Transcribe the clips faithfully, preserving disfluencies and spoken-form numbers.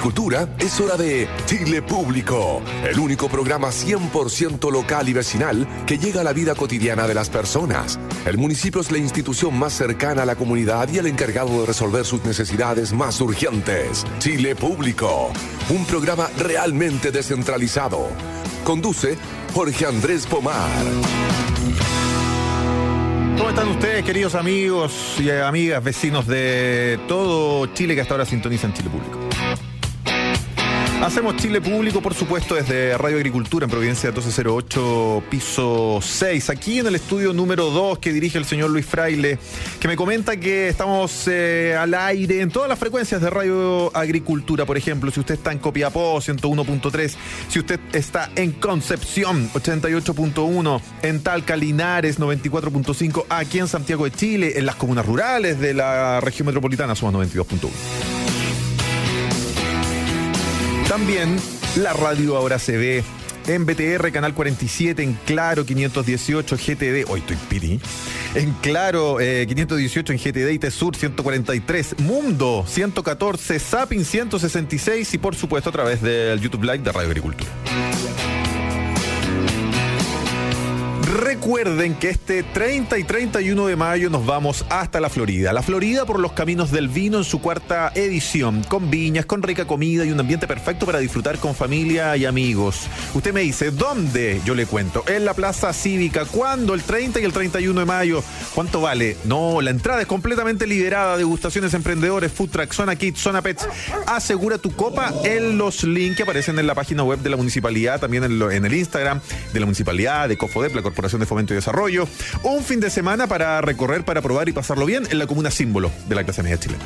Agricultura, es hora de Chile Público, el único programa cien por ciento local y vecinal que llega a la vida cotidiana de las personas. El municipio es la institución más cercana a la comunidad y el encargado de resolver sus necesidades más urgentes. Chile Público, un programa realmente descentralizado. Conduce Jorge Andrés Pomar. ¿Cómo están ustedes, queridos amigos y amigas, vecinos de todo Chile que hasta ahora sintonizan Chile Público? Hacemos Chile Público, por supuesto, desde Radio Agricultura en Providencia doce cero ocho, piso seis, aquí en el estudio número dos que dirige el señor Luis Fraile, que me comenta que estamos eh, al aire en todas las frecuencias de Radio Agricultura. Por ejemplo, si usted está en Copiapó, ciento uno punto tres, si usted está en Concepción, ochenta y ocho punto uno, en Talca, Linares, noventa y cuatro punto cinco, aquí en Santiago de Chile, en las comunas rurales de la región metropolitana somos noventa y dos punto uno. También la radio ahora se ve en B T R, Canal cuarenta y siete, en Claro, quinientos dieciocho, G T D, hoy estoy piri, en Claro, eh, quinientos dieciocho, en G T D, I T Sur, ciento cuarenta y tres, Mundo, ciento catorce, Zapping, ciento sesenta y seis y, por supuesto, a través del YouTube Live de Radio Agricultura. Recuerden que este treinta y treinta y uno de mayo nos vamos hasta la Florida. La Florida por los caminos del vino en su cuarta edición, con viñas, con rica comida y un ambiente perfecto para disfrutar con familia y amigos. Usted me dice, ¿dónde? Yo le cuento. En la Plaza Cívica. ¿Cuándo? El treinta y el treinta y uno de mayo. ¿Cuánto vale? No, la entrada es completamente liberada. Degustaciones, emprendedores, food truck, zona kids, zona pets. Asegura tu copa en los links que aparecen en la página web de la municipalidad, también en, lo, en el Instagram de la municipalidad, de COFODEP, la Corporación de Fomento y Desarrollo. Un fin de semana para recorrer, para probar y pasarlo bien en la comuna símbolo de la clase media chilena.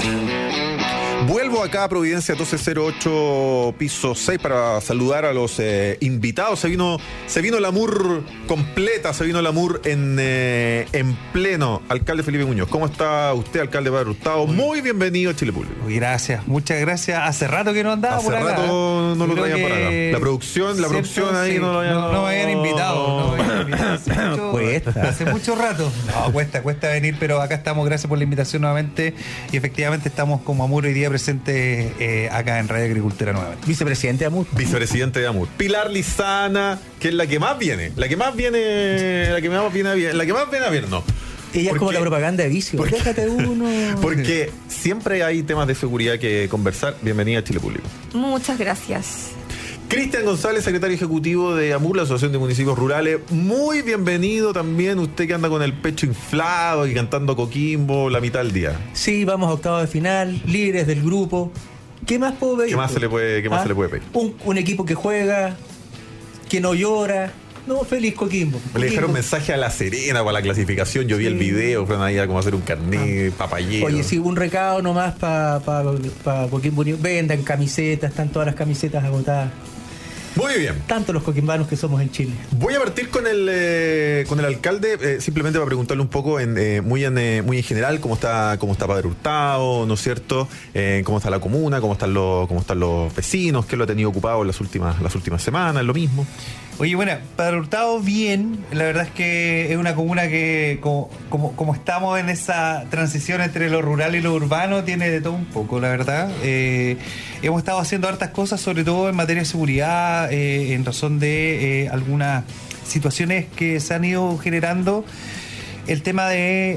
Vuelvo acá a Providencia doce cero ocho, piso seis, para saludar a los eh, invitados. Se vino, se vino la M U R completa, se vino la M U R en, eh, en pleno. Alcalde Felipe Muñoz, ¿cómo está usted, alcalde Padre Hurtado? Muy bienvenido a Chile Público. Gracias, muchas gracias. Hace rato que no andaba Hace por acá. Hace rato no lo traían por acá. La producción, la producción ahí sí, no lo habían... No, no me habían invitado. No me habían invitado. Hace mucho, cuesta. Hace mucho rato. No, cuesta, cuesta venir, pero acá estamos. Gracias por la invitación nuevamente. Y efectivamente estamos como AMUR hoy día presente eh, acá en Radio Agricultura nuevamente. Vicepresidente de AMUR. Vicepresidente de AMUR. Pilar Lizana, que es la que más viene. La que más viene. La que más viene a bien. La que más viene a bien, no. Ella porque, es como la propaganda de vicio. Porque, Déjate uno. Porque siempre hay temas de seguridad que conversar. Bienvenida a Chile Público. Muchas gracias. Cristian González, secretario ejecutivo de AMUR, la Asociación de Municipios Rurales. Muy bienvenido también, usted que anda con el pecho inflado y cantando Coquimbo la mitad del día. Sí, vamos a octavos de final, líderes del grupo. ¿Qué más puedo pedir? ¿Qué más se le puede, qué más ¿Ah? se le puede pedir? Un, un equipo que juega, que no llora. No, feliz Coquimbo. Coquimbo. Le dejaron un mensaje a La Serena para la clasificación. Yo vi sí. el video, fueron ahí a como hacer un carnet, ah. papayero. Oye, sí, un recado nomás para pa, pa Coquimbo. Vendan camisetas, están todas las camisetas agotadas. Muy bien. Tanto los coquimbanos que somos en Chile. Voy a partir con el eh, con el alcalde, eh, simplemente para preguntarle un poco en, eh, muy en eh, muy en general cómo está cómo está Padre Hurtado, ¿no es cierto? Eh, cómo está la comuna, cómo están los cómo están los vecinos, qué lo ha tenido ocupado en las últimas las últimas semanas, lo mismo. Oye, bueno, Padre Hurtado bien, la verdad es que es una comuna que como, como, como estamos en esa transición entre lo rural y lo urbano, tiene de todo un poco, la verdad. Eh, hemos estado haciendo hartas cosas, sobre todo en materia de seguridad, eh, en razón de eh, algunas situaciones que se han ido generando. El tema de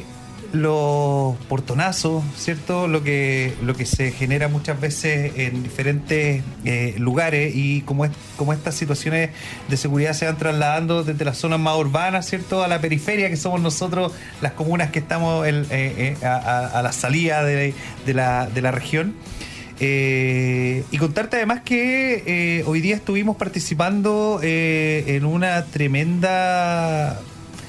los portonazos, ¿cierto? Lo que lo que se genera muchas veces en diferentes eh, lugares, y como, es, como estas situaciones de seguridad se van trasladando desde las zonas más urbanas, ¿cierto?, a la periferia, que somos nosotros, las comunas que estamos en, eh, eh, a, a la salida de, de, la, de la región. Eh, y contarte además que eh, hoy día estuvimos participando eh, en una tremenda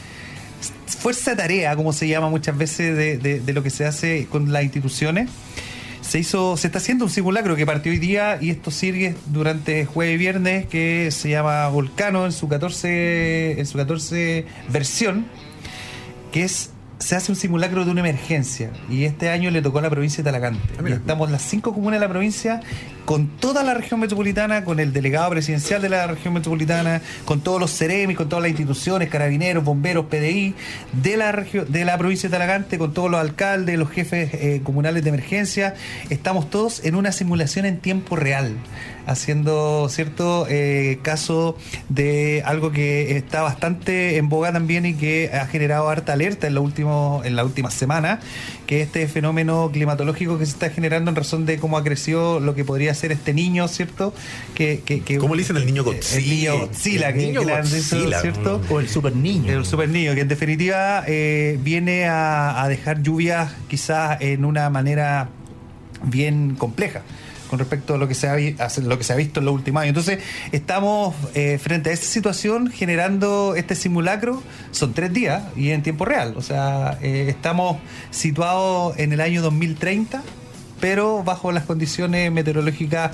fuerza de tarea, como se llama muchas veces, de, de, de lo que se hace con las instituciones. Se hizo, se está haciendo un simulacro que partió hoy día, y esto sigue durante jueves y viernes, que se llama Volcano en su catorce, en su catorce versión, que es se hace un simulacro de una emergencia y este año le tocó a la provincia de Talagante. Ah, y estamos las cinco comunas de la provincia con toda la región metropolitana, con el delegado presidencial de la región metropolitana, con todos los ceremis, con todas las instituciones, carabineros, bomberos, P D I de la región, de la provincia de Talagante, con todos los alcaldes, los jefes eh, comunales de emergencia. Estamos todos en una simulación en tiempo real, haciendo cierto eh, caso de algo que está bastante en boga también y que ha generado harta alerta en la último, en la última semana, que es este fenómeno climatológico que se está generando en razón de cómo ha crecido lo que podría ser este niño, ¿cierto? Que, que, que ¿Cómo le dicen el niño Godzilla? El niño Godzilla, el que, niño que le han dicho, Godzilla, ¿cierto? O el super niño. El super niño, que en definitiva eh, viene a, a dejar lluvias quizás en una manera bien compleja con respecto a lo que se ha, vi- a lo que se ha visto en los últimos años. Entonces, estamos eh, frente a esta situación generando este simulacro. Son tres días y en tiempo real. O sea, eh, estamos situados en el año dos mil treinta, pero bajo las condiciones meteorológicas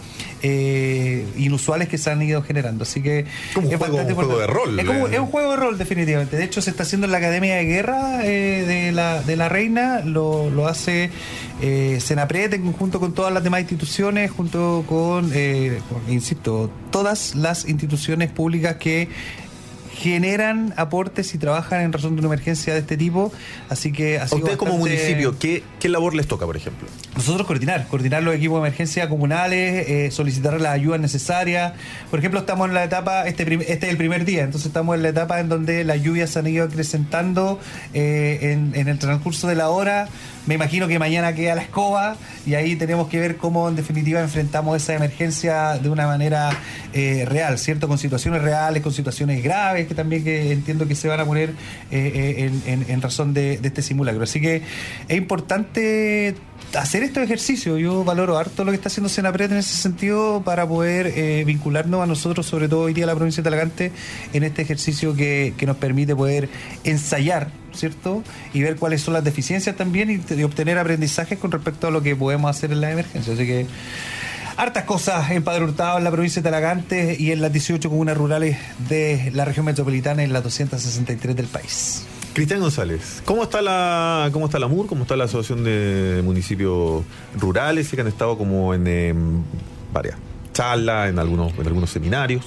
eh, inusuales que se han ido generando. Así que Como un es juego- bastante un juego importante. de rol, Es, como- eh. es un juego de rol, definitivamente. De hecho, se está haciendo en la Academia de Guerra eh, de, la, de la Reina. Lo, lo hace eh, Senapred en conjunto con todas las demás instituciones, junto con, eh, con, insisto, todas las instituciones públicas que generan aportes y trabajan en razón de una emergencia de este tipo. Así que ha A sido ustedes como bastante- municipio, ¿qué, ¿qué labor les toca, por ejemplo? Nosotros coordinar, coordinar los equipos de emergencia comunales, eh, solicitar las ayudas necesarias. Por ejemplo, estamos en la etapa, este, prim- este es el primer día, entonces estamos en la etapa en donde las lluvias se han ido acrecentando eh, en, en el transcurso de la hora. Me imagino que mañana queda la escoba y ahí tenemos que ver cómo en definitiva enfrentamos esa emergencia de una manera eh, real, ¿cierto? Con situaciones reales, con situaciones graves que también que entiendo que se van a poner eh, eh, en, en- en razón de, de este simulacro. Así que es importante hacer estos ejercicios. Yo valoro harto lo que está haciendo Senapred en ese sentido para poder eh, vincularnos a nosotros, sobre todo hoy día la provincia de Talagante, en este ejercicio que, que nos permite poder ensayar, ¿cierto? Y ver cuáles son las deficiencias también y, y obtener aprendizajes con respecto a lo que podemos hacer en la emergencia. Así que hartas cosas en Padre Hurtado, en la provincia de Talagante y en las dieciocho comunas rurales de la región metropolitana, en las doscientas sesenta y tres del país. Cristian González, ¿cómo está la cómo está la M U R? ¿Cómo está la Asociación de Municipios Rurales? Sí que han estado como en eh, varias charlas, en algunos, en algunos seminarios.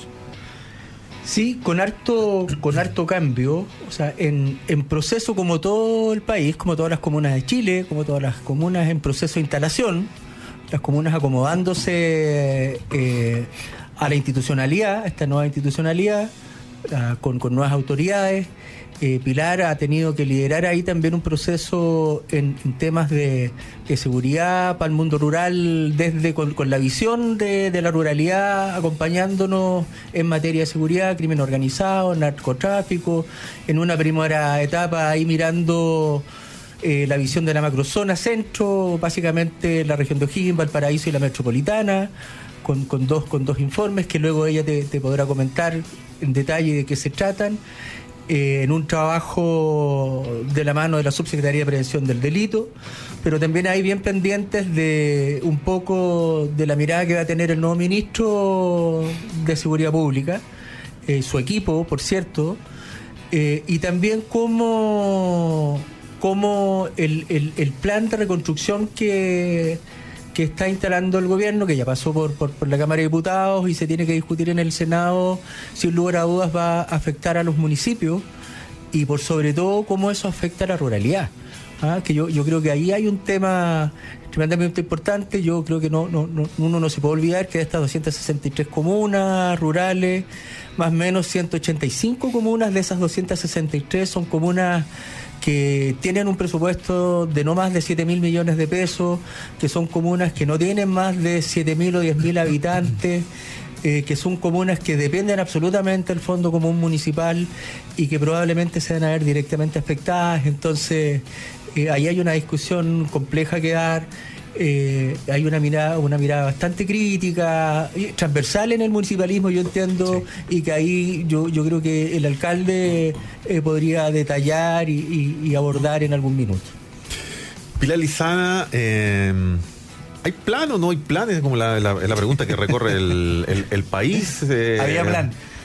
Sí, con harto, con harto cambio, o sea, en, en proceso como todo el país, como todas las comunas de Chile, como todas las comunas en proceso de instalación, las comunas acomodándose eh, a la institucionalidad, a esta nueva institucionalidad, a, con, con nuevas autoridades. Eh, Pilar ha tenido que liderar ahí también un proceso en, en temas de, de seguridad para el mundo rural, desde con, con la visión de, de la ruralidad, acompañándonos en materia de seguridad, crimen organizado, narcotráfico, en una primera etapa ahí mirando eh, la visión de la macrozona centro, básicamente la región de O'Higgins, Valparaíso y la metropolitana, con, con, dos, con dos informes que luego ella te, te podrá comentar en detalle de qué se tratan. Eh, en un trabajo de la mano de la Subsecretaría de Prevención del Delito, pero también hay bien pendientes de un poco de la mirada que va a tener el nuevo ministro de Seguridad Pública, eh, su equipo, por cierto, eh, y también cómo, cómo el, el, el plan de reconstrucción que... que está instalando el gobierno, que ya pasó por, por, por la Cámara de Diputados y se tiene que discutir en el Senado, sin lugar a dudas va a afectar a los municipios y por sobre todo cómo eso afecta a la ruralidad. ¿Ah? Que yo, yo creo que ahí hay un tema tremendamente importante. Yo creo que no, no, no uno no se puede olvidar que de estas doscientas sesenta y tres comunas rurales, más o menos ciento ochenta y cinco comunas de esas doscientas sesenta y tres son comunas que tienen un presupuesto de no más de siete mil millones de pesos, que son comunas que no tienen más de siete mil o diez mil habitantes, eh, que son comunas que dependen absolutamente del Fondo Común Municipal y que probablemente se van a ver directamente afectadas. Entonces, eh, ahí hay una discusión compleja que dar. Eh, hay una mirada una mirada bastante crítica, transversal en el municipalismo, yo entiendo, sí. Y que ahí yo yo creo que el alcalde eh, podría detallar y, y, y abordar en algún minuto. Pilar Lizana, eh, ¿hay plan o no hay planes? Como la, la, la pregunta que recorre el, el, el país. Eh, Había plan.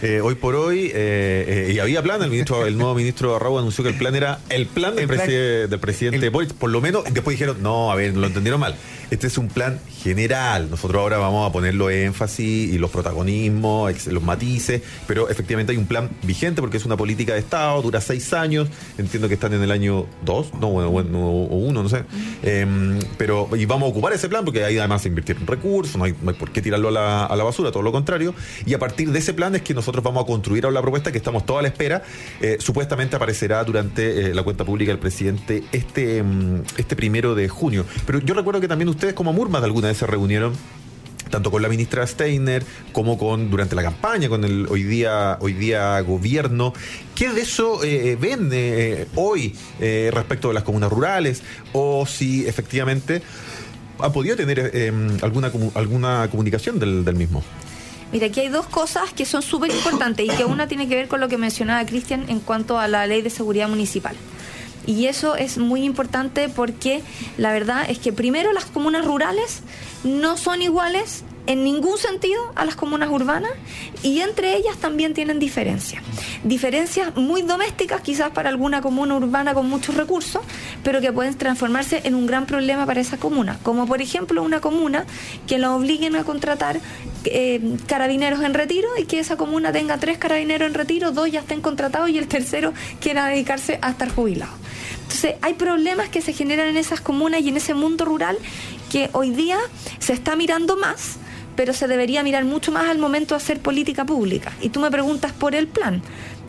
Eh, hoy por hoy, eh, eh, y había plan, el ministro, el nuevo ministro Raúl anunció que el plan era el plan del, El plan- preside- del presidente el- Boric, por lo menos, después dijeron, no, a ver, lo entendieron mal. Este es un plan general. Nosotros ahora vamos a ponerlo énfasis y los protagonismos, ex- los matices, pero efectivamente hay un plan vigente porque es una política de Estado, dura seis años, entiendo que están en el año dos, no, bueno, bueno, o uno, no sé. Eh, pero, y vamos a ocupar ese plan porque ahí además se invirtieron recursos, no hay, no hay por qué tirarlo a la, a la basura, todo lo contrario. Y a partir de ese plan es que nosotros vamos a construir ahora la propuesta que estamos todos a la espera. Eh, supuestamente aparecerá durante eh, la cuenta pública del presidente este, mm, este primero de junio. Pero yo recuerdo que también ustedes como Murmas de alguna vez se reunieron tanto con la ministra Steiner como con durante la campaña con el hoy día hoy día gobierno. ¿Qué de eso eh, ven eh, hoy eh, respecto de las comunas rurales? O si efectivamente ha podido tener eh, alguna comu- alguna comunicación del, del mismo. Mira, aquí hay dos cosas que son súper importantes y que una tiene que ver con lo que mencionaba Cristian en cuanto a la ley de seguridad municipal. Y eso es muy importante porque la verdad es que primero las comunas rurales no son iguales en ningún sentido a las comunas urbanas y entre ellas también tienen diferencias. Diferencias muy domésticas quizás para alguna comuna urbana con muchos recursos, pero que pueden transformarse en un gran problema para esa comuna. Como por ejemplo una comuna que la obliguen a contratar eh, carabineros en retiro y que esa comuna tenga tres carabineros en retiro, dos ya estén contratados y el tercero quiera dedicarse a estar jubilado. Entonces hay problemas que se generan en esas comunas y en ese mundo rural que hoy día se está mirando más, pero se debería mirar mucho más al momento de hacer política pública. Y tú me preguntas por el plan.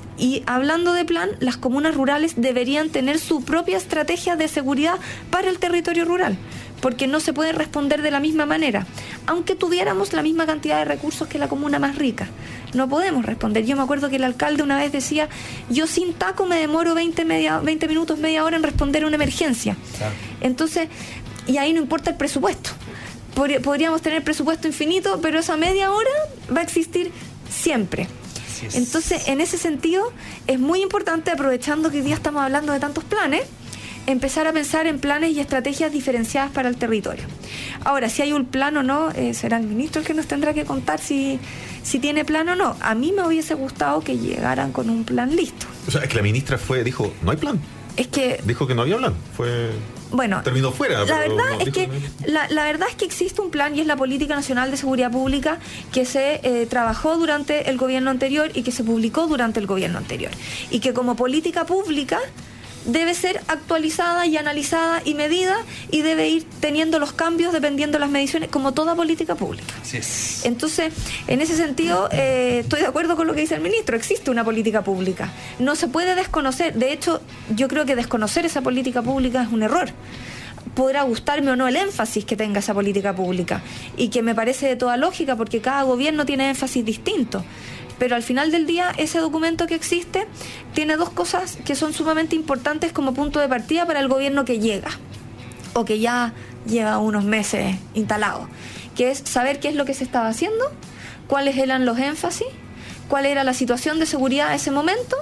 Y hablando de plan, las comunas rurales deberían tener su propia estrategia de seguridad para el territorio rural, porque no se puede responder de la misma manera, aunque tuviéramos la misma cantidad de recursos que la comuna más rica. No podemos responder. Yo me acuerdo que el alcalde una vez decía, yo sin taco me demoro veinte, media, veinte minutos, media hora en responder una emergencia. Claro. Entonces, y ahí no importa el presupuesto. Podríamos tener presupuesto infinito, pero esa media hora va a existir siempre. Entonces, en ese sentido, es muy importante, aprovechando que hoy día estamos hablando de tantos planes, empezar a pensar en planes y estrategias diferenciadas para el territorio. Ahora, si hay un plan o no, eh, será el ministro el que nos tendrá que contar si, si tiene plan o no. A mí me hubiese gustado que llegaran con un plan listo. O sea, es que la ministra fue dijo, no hay plan. Es que... Dijo que no había plan. Fue... Bueno, terminó fuera. La verdad no, es que no. la, la verdad es que existe un plan y es la Política Nacional de Seguridad Pública que se eh, trabajó durante el gobierno anterior y que se publicó durante el gobierno anterior y que como política pública debe ser actualizada y analizada y medida y debe ir teniendo los cambios dependiendo de las mediciones como toda política pública. Así es. Entonces, en ese sentido, eh, estoy de acuerdo con lo que dice el ministro, existe una política pública. No se puede desconocer, de hecho, yo creo que desconocer esa política pública es un error. Podrá gustarme o no el énfasis que tenga esa política pública y que me parece de toda lógica porque cada gobierno tiene énfasis distinto. Pero al final del día, ese documento que existe tiene dos cosas que son sumamente importantes como punto de partida para el gobierno que llega o que ya lleva unos meses instalado, que es saber qué es lo que se estaba haciendo, cuáles eran los énfasis, cuál era la situación de seguridad a ese momento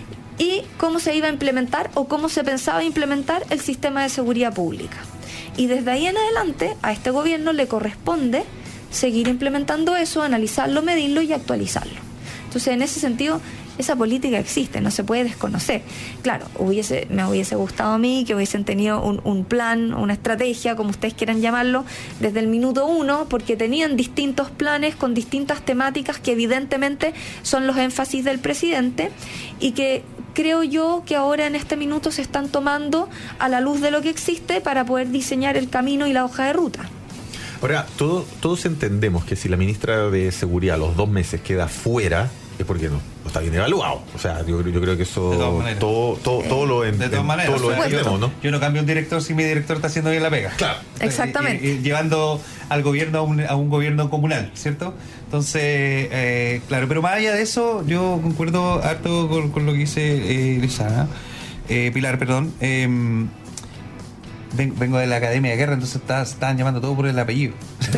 y cómo se iba a implementar o cómo se pensaba implementar el sistema de seguridad pública. Y desde ahí en adelante, a este gobierno le corresponde seguir implementando eso, analizarlo, medirlo y actualizarlo. Entonces, en ese sentido, esa política existe, no se puede desconocer. Claro, hubiese, me hubiese gustado a mí que hubiesen tenido un, un plan, una estrategia, como ustedes quieran llamarlo, desde el minuto uno, porque tenían distintos planes con distintas temáticas que evidentemente son los énfasis del presidente y que creo yo que ahora en este minuto se están tomando a la luz de lo que existe para poder diseñar el camino y la hoja de ruta. Ahora, todo, todos entendemos que si la ministra de Seguridad a los dos meses queda fuera, es porque no, no está bien evaluado. O sea, yo, yo creo que eso todo, todo, todo lo, en, de todas en, maneras, todo lo o sea, entendemos, yo, ¿no? Yo no cambio un director si mi director está haciendo bien la pega. Claro. Exactamente. Y, y, y llevando al gobierno a un, a un gobierno comunal, ¿cierto? Entonces, eh, claro, pero más allá de eso, yo concuerdo harto con, con lo que dice eh, Lizana, eh, Pilar, perdón. Eh, Vengo de la Academia de Guerra, entonces está, estaban llamando todo por el apellido.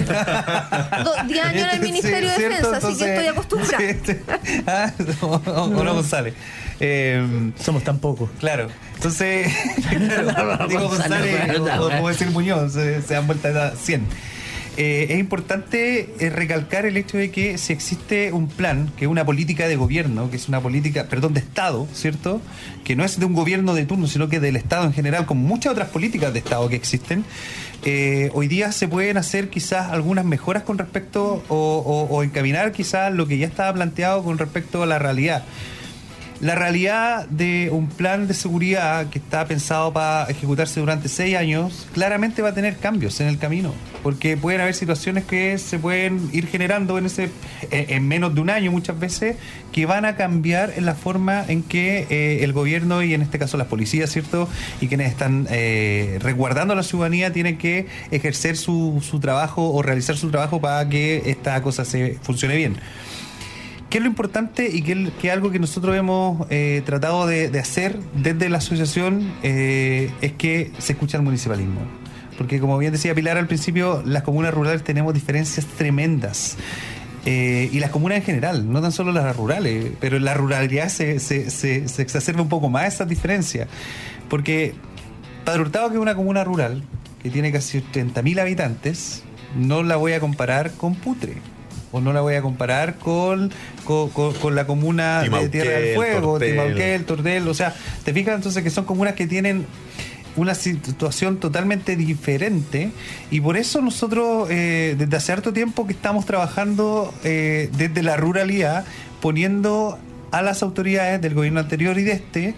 diez años en el Ministerio de Defensa, así que estoy acostumbrada. Sí, ah, o, o, o no González. Eh, Somos tan pocos. Claro. Entonces, claro, digo González, o, o puedo decir Muñoz, se, se han vuelto a cien. eh, es importante eh, recalcar el hecho de que si existe un plan, que es una política de gobierno, que es una política, perdón, de Estado, ¿cierto? Que no es de un gobierno de turno, sino que del Estado en general, con muchas otras políticas de Estado que existen, eh, hoy día se pueden hacer quizás algunas mejoras con respecto o, o, o encaminar quizás lo que ya estaba planteado con respecto a la realidad. La realidad de un plan de seguridad que está pensado para ejecutarse durante seis años, claramente va a tener cambios en el camino, porque pueden haber situaciones que se pueden ir generando en ese en menos de un año muchas veces, que van a cambiar en la forma en que eh, el gobierno y en este caso las policías, ¿cierto? Y quienes están eh, resguardando a la ciudadanía tienen que ejercer su, su trabajo o realizar su trabajo para que esta cosa se funcione bien. ¿Qué es lo importante y qué es algo que nosotros hemos eh, tratado de, de hacer desde la asociación? Eh, es que se escucha el municipalismo. Porque como bien decía Pilar al principio, las comunas rurales tenemos diferencias tremendas. Eh, y las comunas en general, no tan solo las rurales, pero en la ruralidad se, se, se, se exacerba un poco más esa diferencia. Porque Padre Hurtado, que es una comuna rural, que tiene casi treinta mil habitantes, no la voy a comparar con Putre. O no la voy a comparar con, con, con, con la comuna Timauquén, de Tierra del Fuego, Timauquén, Tortel. O sea, te fijas entonces que son comunas que tienen una situación totalmente diferente, y por eso nosotros eh, desde hace harto tiempo que estamos trabajando eh, desde la ruralidad, poniendo a las autoridades del gobierno anterior y de este,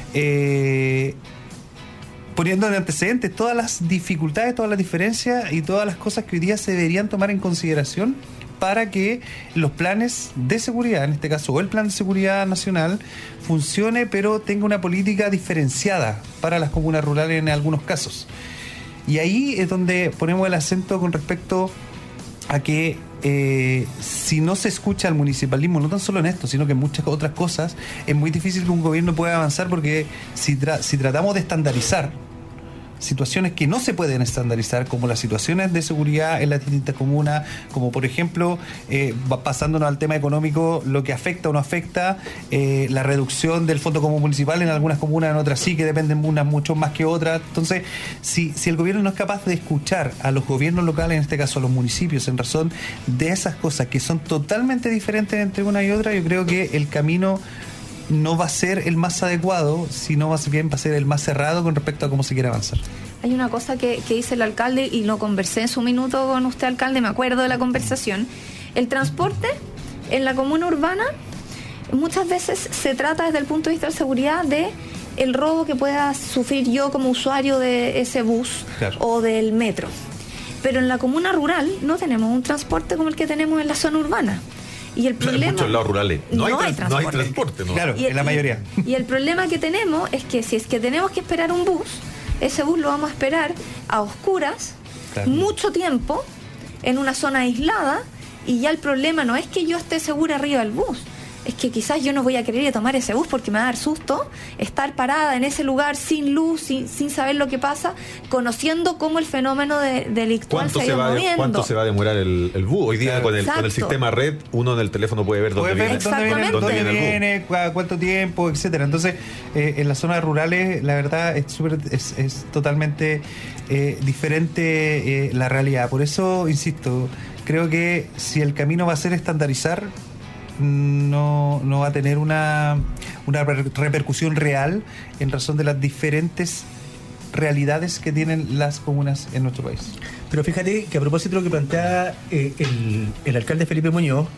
eh, poniendo en antecedentes todas las dificultades, todas las diferencias y todas las cosas que hoy día se deberían tomar en consideración para que los planes de seguridad, en este caso, o el plan de seguridad nacional, funcione, pero tenga una política diferenciada para las comunas rurales en algunos casos. Y ahí es donde ponemos el acento con respecto a que eh, si no se escucha al municipalismo, no tan solo en esto, sino que en muchas otras cosas, es muy difícil que un gobierno pueda avanzar, porque si, tra- si tratamos de estandarizar situaciones que no se pueden estandarizar, como las situaciones de seguridad en las distintas comunas, como por ejemplo, eh, pasándonos al tema económico, lo que afecta o no afecta, eh, la reducción del fondo común municipal en algunas comunas, en otras sí, que dependen unas mucho más que otras. Entonces, si, si el gobierno no es capaz de escuchar a los gobiernos locales, en este caso a los municipios, en razón de esas cosas que son totalmente diferentes entre una y otra, yo creo que el camino no va a ser el más adecuado, sino más bien va a ser el más cerrado con respecto a cómo se quiere avanzar. Hay una cosa que, que dice el alcalde, y lo conversé en su minuto con usted, alcalde, me acuerdo de la conversación. El transporte en la comuna urbana muchas veces se trata desde el punto de vista de seguridad de el robo que pueda sufrir yo como usuario de ese bus, claro, o del metro. Pero en la comuna rural no tenemos un transporte como el que tenemos en la zona urbana. Y el problema, en muchos lados rurales no, no, hay, hay trans, no hay transporte, ¿no? Claro, y, en la mayoría. Y, y el problema que tenemos es que si es que tenemos que esperar un bus, ese bus lo vamos a esperar a oscuras, claro, mucho tiempo, en una zona aislada, y ya el problema no es que yo esté segura arriba del bus, es que quizás yo no voy a querer ir a tomar ese bus porque me va a dar susto estar parada en ese lugar sin luz, sin, sin saber lo que pasa, conociendo cómo el fenómeno de, delictual se ha ido moviendo. ¿Cuánto se va a demorar el, el bus? Hoy día, claro, con, el, con el sistema red, uno en el teléfono puede ver dónde viene, dónde viene, dónde viene, dónde viene cuánto tiempo, etcétera. Entonces, eh, en las zonas rurales, la verdad, es, super, es, es totalmente eh, diferente eh, la realidad. Por eso, insisto, creo que si el camino va a ser estandarizar, no, no va a tener una, una repercusión real en razón de las diferentes realidades que tienen las comunas en nuestro país. Pero fíjate que a propósito de lo que plantea eh, el, el alcalde Felipe Muñoz,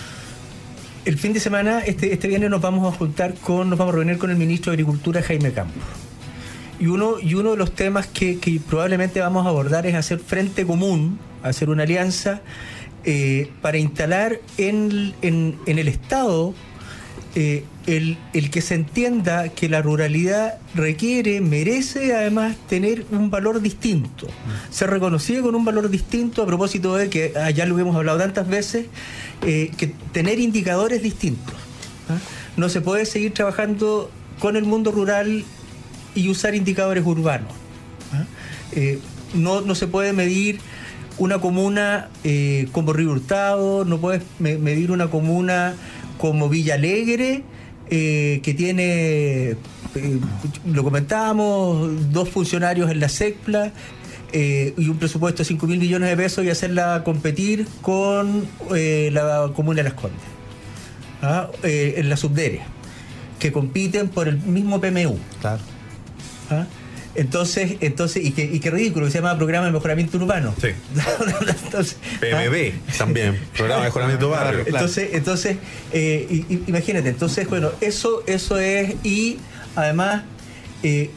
el fin de semana, este, este viernes nos vamos a juntar con, nos vamos a reunir con el ministro de Agricultura, Jaime Campos. Y uno, y uno de los temas que, que probablemente vamos a abordar es hacer frente común, hacer una alianza Eh, para instalar en, en, en el Estado eh, el, el que se entienda que la ruralidad requiere, merece además tener un valor distinto, ser reconocida con un valor distinto, a propósito de que ya lo hemos hablado tantas veces, eh, que tener indicadores distintos, ¿ah? No se puede seguir trabajando con el mundo rural y usar indicadores urbanos, ¿ah? eh, no, no se puede medir una comuna eh, como Río Hurtado, no puedes me- medir una comuna como Villa Alegre, eh, que tiene, eh, lo comentábamos, dos funcionarios en la SECPLA, eh, y un presupuesto de cinco mil millones de pesos y hacerla competir con eh, la comuna de Las Condes, ¿ah? eh, en la subdere, que compiten por el mismo P M U. Claro. ¿Ah? Entonces, entonces y qué y qué ridículo, que se llama Programa de Mejoramiento Urbano. Sí. Entonces, P M B ¿ah? también, Programa de Mejoramiento Barrio. Claro. Entonces, entonces eh, y, y, imagínate, entonces, bueno, eso, eso es, y además, eh,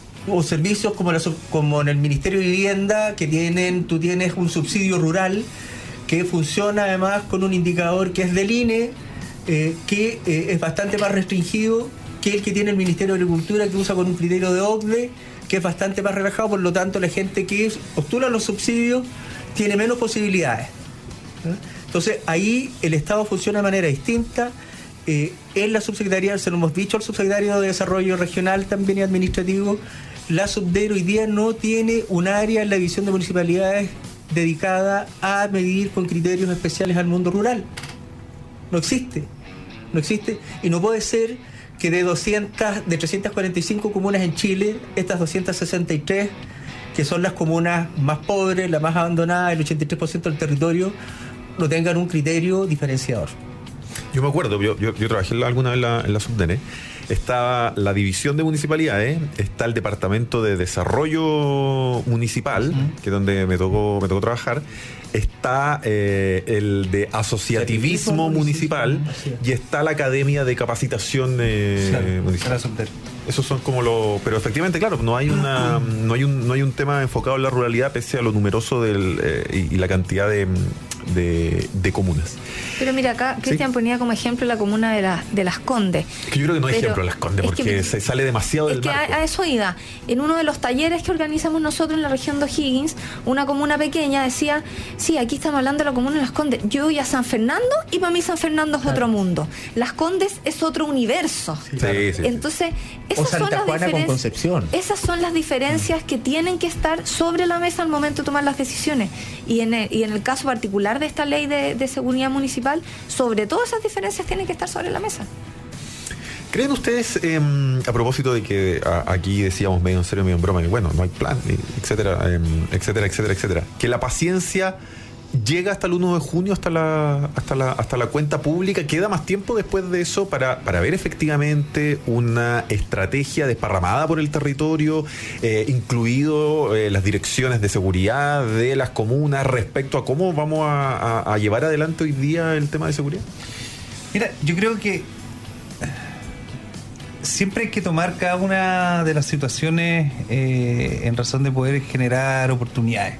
o servicios como, la, como en el Ministerio de Vivienda, que tienen, tú tienes un subsidio rural que funciona además con un indicador que es del I N E, eh, que eh, es bastante más restringido que el que tiene el Ministerio de Agricultura, que usa con un criterio de O C D E, que es bastante más relajado. Por lo tanto, la gente que postula los subsidios tiene menos posibilidades. ¿Eh? Entonces, ahí el Estado funciona de manera distinta. Eh, en la subsecretaría, se lo hemos dicho al subsecretario de Desarrollo Regional también y Administrativo, la subdere hoy día no tiene un área en la división de municipalidades dedicada a medir con criterios especiales al mundo rural. No existe. No existe. Y no puede ser que de doscientas, de trescientas cuarenta y cinco comunas en Chile, estas doscientas sesenta y tres, que son las comunas más pobres, las más abandonadas, el ochenta y tres por ciento del territorio, no tengan un criterio diferenciador. Yo me acuerdo, yo, yo, yo trabajé alguna vez en la, en la subdere. Estaba la división de municipalidades, está el departamento de desarrollo municipal, uh-huh. que es donde me tocó, me tocó trabajar, está eh, el de asociativismo municipal, municipal y está la academia de capacitación eh, claro, municipal. Esos son como los, pero efectivamente, claro, no hay una, no hay un, no hay un tema enfocado en la ruralidad pese a lo numeroso del eh, y, y la cantidad de, de, de comunas. Pero mira, acá Cristian ¿sí? ponía como ejemplo la comuna de, la, de Las Condes. Que yo creo que no hay pero ejemplo de Las Condes porque que, se sale demasiado es del que marco. A, a eso iba. En uno de los talleres que organizamos nosotros en la región de O'Higgins, una comuna pequeña decía, sí, aquí estamos hablando de la comuna de Las Condes. Yo voy a San Fernando y para mí San Fernando es claro. otro mundo. Las Condes es otro universo. Sí, claro. sí, sí, Entonces, esas o Santa son las Juana con Concepción. Esas son las diferencias que tienen que estar sobre la mesa al momento de tomar las decisiones. Y en el, y en el caso particular de esta ley de, de seguridad municipal, sobre todo esas diferencias tienen que estar sobre la mesa. ¿Creen ustedes, eh, a propósito de que a, aquí decíamos medio en serio, medio en broma, que bueno, no hay plan, etcétera, eh, etcétera, etcétera, etcétera, que la paciencia llega hasta el uno de junio, hasta la hasta la hasta la cuenta pública? ¿Queda más tiempo después de eso para, para ver efectivamente una estrategia desparramada por el territorio, eh, incluido eh, las direcciones de seguridad de las comunas respecto a cómo vamos a, a, a llevar adelante hoy día el tema de seguridad? Mira, yo creo que siempre hay que tomar cada una de las situaciones eh, en razón de poder generar oportunidades.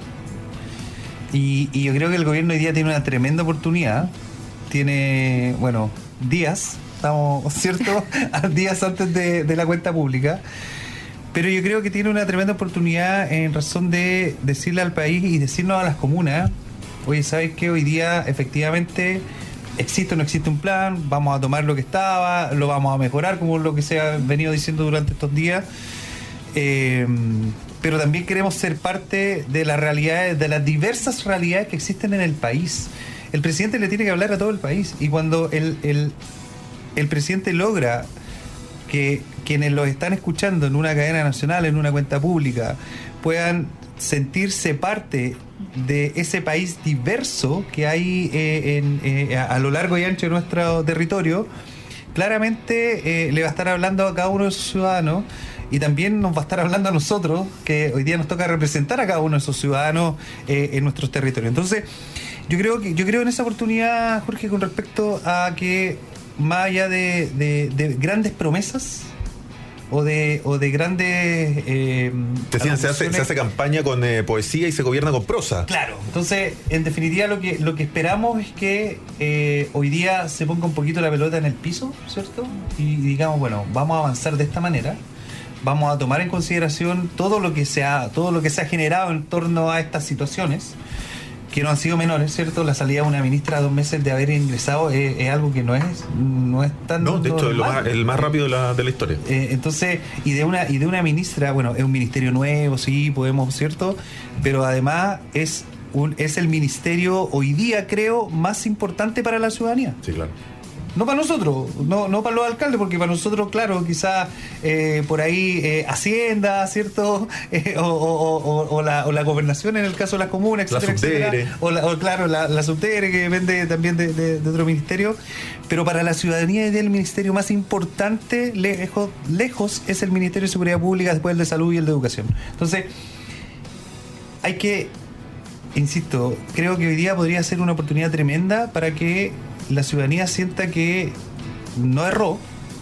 Y, y yo creo que el gobierno hoy día tiene una tremenda oportunidad. Tiene, bueno, días, estamos, ¿cierto? días antes de, de la cuenta pública. Pero yo creo que tiene una tremenda oportunidad en razón de decirle al país y decirnos a las comunas, oye, ¿sabes qué? Hoy día efectivamente existe o no existe un plan, vamos a tomar lo que estaba, lo vamos a mejorar, como lo que se ha venido diciendo durante estos días. Eh, pero también queremos ser parte de las realidades, de las diversas realidades que existen en el país. El presidente le tiene que hablar a todo el país, y cuando el, el, el presidente logra que quienes los están escuchando en una cadena nacional, en una cuenta pública, puedan sentirse parte de ese país diverso que hay eh, en, eh, a, a lo largo y ancho de nuestro territorio, claramente eh, le va a estar hablando a cada uno de sus ciudadanos. Y también nos va a estar hablando a nosotros, que hoy día nos toca representar a cada uno de esos ciudadanos eh, en nuestros territorios. Entonces, yo creo que yo creo en esa oportunidad, Jorge, con respecto a que más allá de, de, de grandes promesas o de o de grandes eh, Decían, se hace, se hace campaña con eh, poesía y se gobierna con prosa. Claro. Entonces, en definitiva, lo que lo que esperamos es que eh, hoy día se ponga un poquito la pelota en el piso, ¿cierto? Y digamos, bueno, vamos a avanzar de esta manera. Vamos a tomar en consideración todo lo que se ha, todo lo que se ha generado en torno a estas situaciones, que no han sido menores, ¿cierto? La salida de una ministra a dos meses de haber ingresado es, es algo que no es, no es tan no, de hecho, normal. Es lo más, el más rápido de la, de la historia. Eh, entonces, y de una, y de una ministra, bueno, es un ministerio nuevo, sí, podemos, ¿cierto? Pero además es un, es el ministerio hoy día, creo, más importante para la ciudadanía. Sí, claro. No para nosotros, no, no para los alcaldes, porque para nosotros, claro, quizás eh, por ahí eh, Hacienda, ¿cierto? Eh, o, o, o, o, la, o la gobernación en el caso de las comunas, etcétera, la subdere. etcétera. O, la, o claro, la, la subdere, que depende también de, de, de otro ministerio. Pero para la ciudadanía el ministerio más importante, lejos, lejos, es el Ministerio de Seguridad Pública, después el de Salud y el de Educación. Entonces, hay que, insisto, creo que hoy día podría ser una oportunidad tremenda para que la ciudadanía sienta que no erró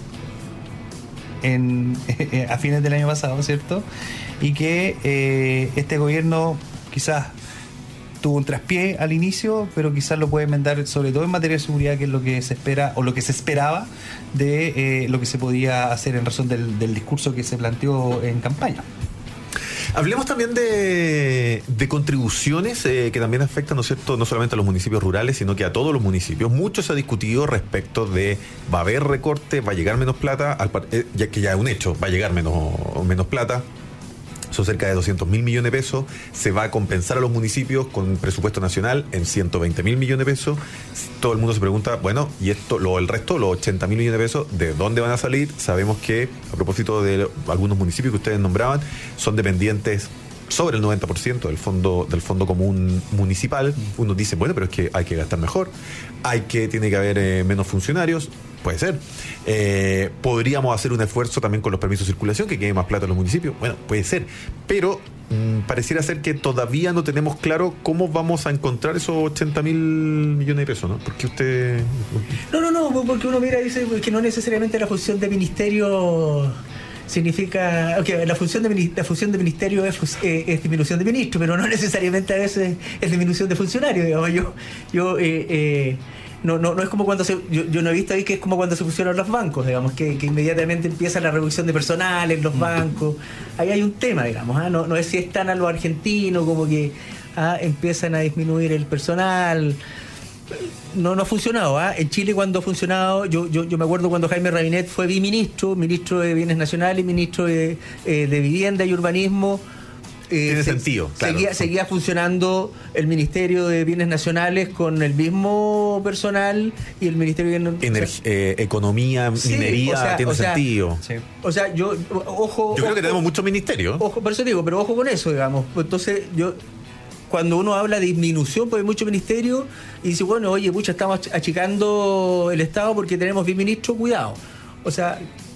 en, a fines del año pasado, ¿cierto? Y que eh, este gobierno quizás tuvo un traspié al inicio, pero quizás lo puede enmendar, sobre todo en materia de seguridad, que es lo que se espera o lo que se esperaba de eh, lo que se podía hacer en razón del, del discurso que se planteó en campaña. Hablemos también de, de contribuciones eh, que también afectan, ¿no es cierto?, no solamente a los municipios rurales, sino que a todos los municipios. Mucho se ha discutido respecto de va a haber recorte, va a llegar menos plata, al, eh, ya que ya es un hecho, va a llegar menos, menos plata. Son cerca de doscientos mil millones de pesos. Se va a compensar a los municipios con presupuesto nacional en ciento veinte mil millones de pesos. Todo el mundo se pregunta, bueno, ¿y esto, lo, el resto, los ochenta mil millones de pesos, de dónde van a salir? Sabemos que, a propósito de algunos municipios que ustedes nombraban, son dependientes sobre el noventa por ciento del fondo del fondo común municipal. Uno dice, bueno, pero es que hay que gastar mejor, hay que tiene que haber eh, menos funcionarios. Puede ser. Eh, podríamos hacer un esfuerzo también con los permisos de circulación, que quede más plata en los municipios. Bueno, puede ser. Pero mmm, pareciera ser que todavía no tenemos claro cómo vamos a encontrar esos ochenta mil millones de pesos, ¿no? Porque usted... No, no, no, porque uno mira y dice que no necesariamente la función de ministerio significa... Okay, la función de la función de ministerio es, eh, es disminución de ministros, pero no necesariamente a veces es disminución de funcionarios, digamos. Yo... yo eh, eh, No, no, no es como cuando se, yo, yo no he visto ahí que es como cuando se fusionan los bancos, digamos, que, que inmediatamente empieza la reducción de personal en los bancos. Ahí hay un tema, digamos, ¿ah? no, no es si están a los argentinos, como que ¿ah? empiezan a disminuir el personal. No, no ha funcionado. ¿ah? En Chile, cuando ha funcionado, yo, yo, yo me acuerdo cuando Jaime Rabinet fue biministro, ministro de Bienes Nacionales, ministro de, eh, de Vivienda y Urbanismo. Eh, Tiene se, sentido, claro. Seguía, seguía funcionando el Ministerio de Bienes Nacionales con el mismo personal y el Ministerio de Bienes Ener- o sea, eh, Economía, sí, minería, o sea, tiene o sea, sentido. Sí. O sea, yo, ojo... Yo creo ojo, que tenemos muchos ministerios. Ojo, por eso digo, pero ojo con eso, digamos. Entonces, yo... Cuando uno habla de disminución, pues hay mucho ministerio y dice, bueno, oye, pucha, estamos achicando el Estado porque tenemos bien ministro, cuidado. O sea...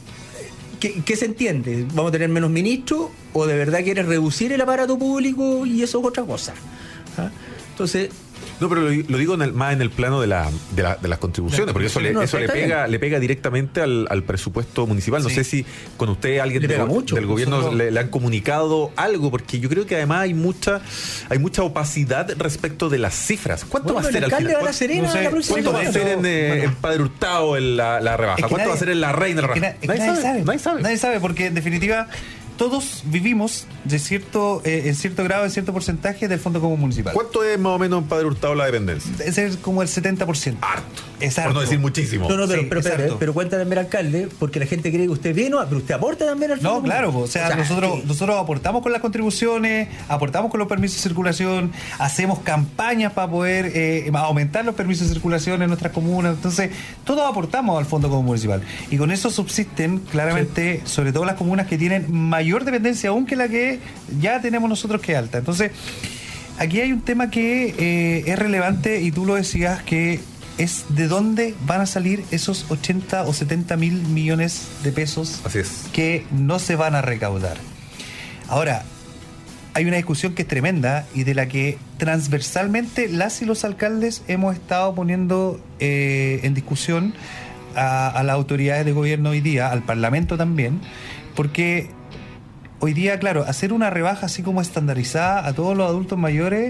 ¿Qué, ¿Qué se entiende? ¿Vamos a tener menos ministros o de verdad quieres reducir el aparato público y eso es otra cosa? ¿Ah? Entonces... No, pero lo, lo digo en el, más en el plano de, la, de, la, de las contribuciones, porque eso, le, no, eso le, pega, le pega directamente al, al presupuesto municipal. No sí. sé si con usted alguien de, mucho, del gobierno nosotros... le, le han comunicado algo, porque yo creo que además hay mucha hay mucha opacidad respecto de las cifras. ¿Cuánto bueno, va a ser al final? ¿Cuánto, Serena, no sé, la ¿Cuánto va a ser en, eh, bueno. en Padre Hurtado en la, la rebaja? Es que ¿Cuánto nadie, va a ser en la Reina de la rebaja? Es que nadie, nadie, sabe, nadie sabe. Nadie sabe, porque en definitiva... Todos vivimos de cierto eh, en cierto grado, en cierto porcentaje del Fondo Común Municipal. ¿Cuánto es más o menos en Padre Hurtado la dependencia? Es como el setenta por ciento. Harto. Es harto. Por no decir muchísimo. No, no, pero, sí, pero, pero, pero cuenta también, alcalde, porque la gente cree que usted vino, pero usted aporta también al Fondo. No, claro, o sea, o sea nosotros, que... nosotros aportamos con las contribuciones, aportamos con los permisos de circulación, hacemos campañas para poder eh, aumentar los permisos de circulación en nuestras comunas. Entonces, todos aportamos al Fondo Común Municipal. Y con eso subsisten claramente, sí. sobre todo las comunas que tienen mayor dependencia aún que la que ya tenemos nosotros, que es alta. Entonces, aquí hay un tema que eh, es relevante y tú lo decías, que es de dónde van a salir esos ochenta o setenta mil millones de pesos. Así es. Que no se van a recaudar. Ahora, hay una discusión que es tremenda y de la que transversalmente las y los alcaldes hemos estado poniendo eh, en discusión a, a las autoridades de gobierno hoy día, al Parlamento también, porque hoy día, claro, hacer una rebaja así como estandarizada a todos los adultos mayores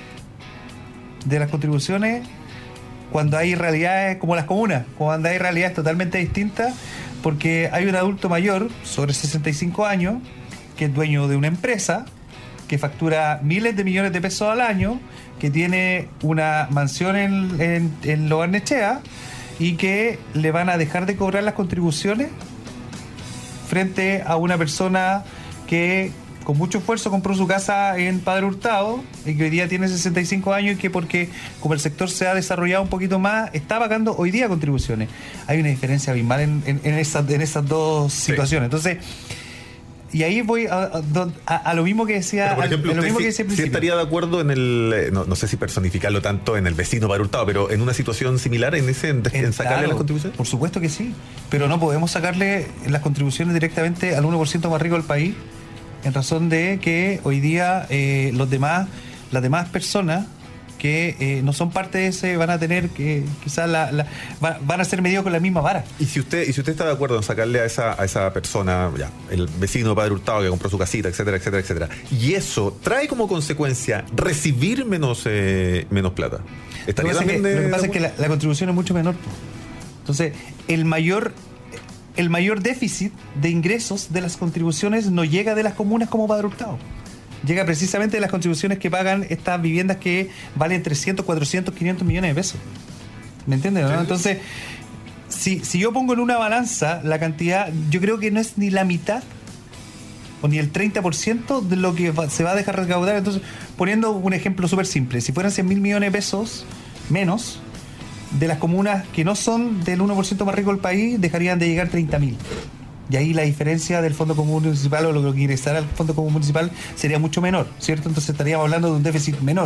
de las contribuciones, cuando hay realidades como las comunas, cuando hay realidades totalmente distintas, porque hay un adulto mayor sobre sesenta y cinco años que es dueño de una empresa que factura miles de millones de pesos al año, que tiene una mansión en, en, en Lo Barnechea y que le van a dejar de cobrar las contribuciones frente a una persona que con mucho esfuerzo compró su casa en Padre Hurtado y que hoy día tiene sesenta y cinco años y que porque como el sector se ha desarrollado un poquito más, está pagando hoy día contribuciones. Hay una diferencia abismal en, en, en, esas, en esas dos situaciones. Sí. Entonces, y ahí voy a, a, a lo mismo que decía. Pero por ejemplo, a lo mismo sí, que decía sí estaría de acuerdo en el, no, no sé si personificarlo tanto en el vecino Padre Hurtado, pero en una situación similar en ese en, en sacarle claro, las contribuciones. Por supuesto que sí, pero no podemos sacarle las contribuciones directamente al uno por ciento más rico del país, en razón de que hoy día eh, los demás, las demás personas que eh, no son parte de ese van a tener que quizás la, la, va, van a ser medidos con la misma vara. Y si usted y si usted está de acuerdo en sacarle a esa a esa persona, ya, el vecino Padre Hurtado que compró su casita, etcétera, etcétera, etcétera, y eso trae como consecuencia recibir menos eh, menos plata. Estaría lo que pasa, que, de, lo que, pasa es que la, la contribución es mucho menor. Entonces, el mayor el mayor déficit de ingresos de las contribuciones no llega de las comunas como Padre Hurtado. Llega precisamente de las contribuciones que pagan estas viviendas que valen trescientos, cuatrocientos, quinientos millones de pesos. ¿Me entiendes? ¿No? Entonces, si, si yo pongo en una balanza la cantidad, yo creo que no es ni la mitad o ni el treinta por ciento de lo que va, se va a dejar recaudar. Entonces, poniendo un ejemplo súper simple, si fueran cien mil millones de pesos menos, de las comunas que no son del uno por ciento más rico del país, dejarían de llegar treinta mil. Y ahí la diferencia del Fondo Común Municipal o lo que ingresará al Fondo Común Municipal sería mucho menor, ¿cierto? Entonces estaríamos hablando de un déficit menor.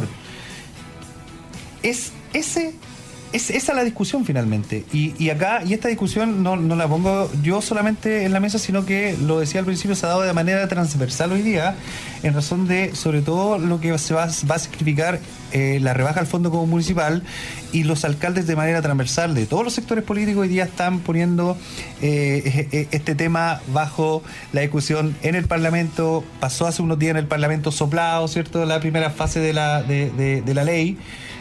Es ese es esa la discusión finalmente. Y, y acá, y esta discusión no, no la pongo yo solamente en la mesa, sino que lo decía al principio, se ha dado de manera transversal hoy día, en razón de, sobre todo, lo que se va, va a significar eh, la rebaja al Fondo Común Municipal, y los alcaldes de manera transversal de todos los sectores políticos hoy día están poniendo eh, este tema bajo la discusión en el Parlamento. Pasó hace unos días en el Parlamento soplado, ¿cierto?, la primera fase de la, de, de, de la ley.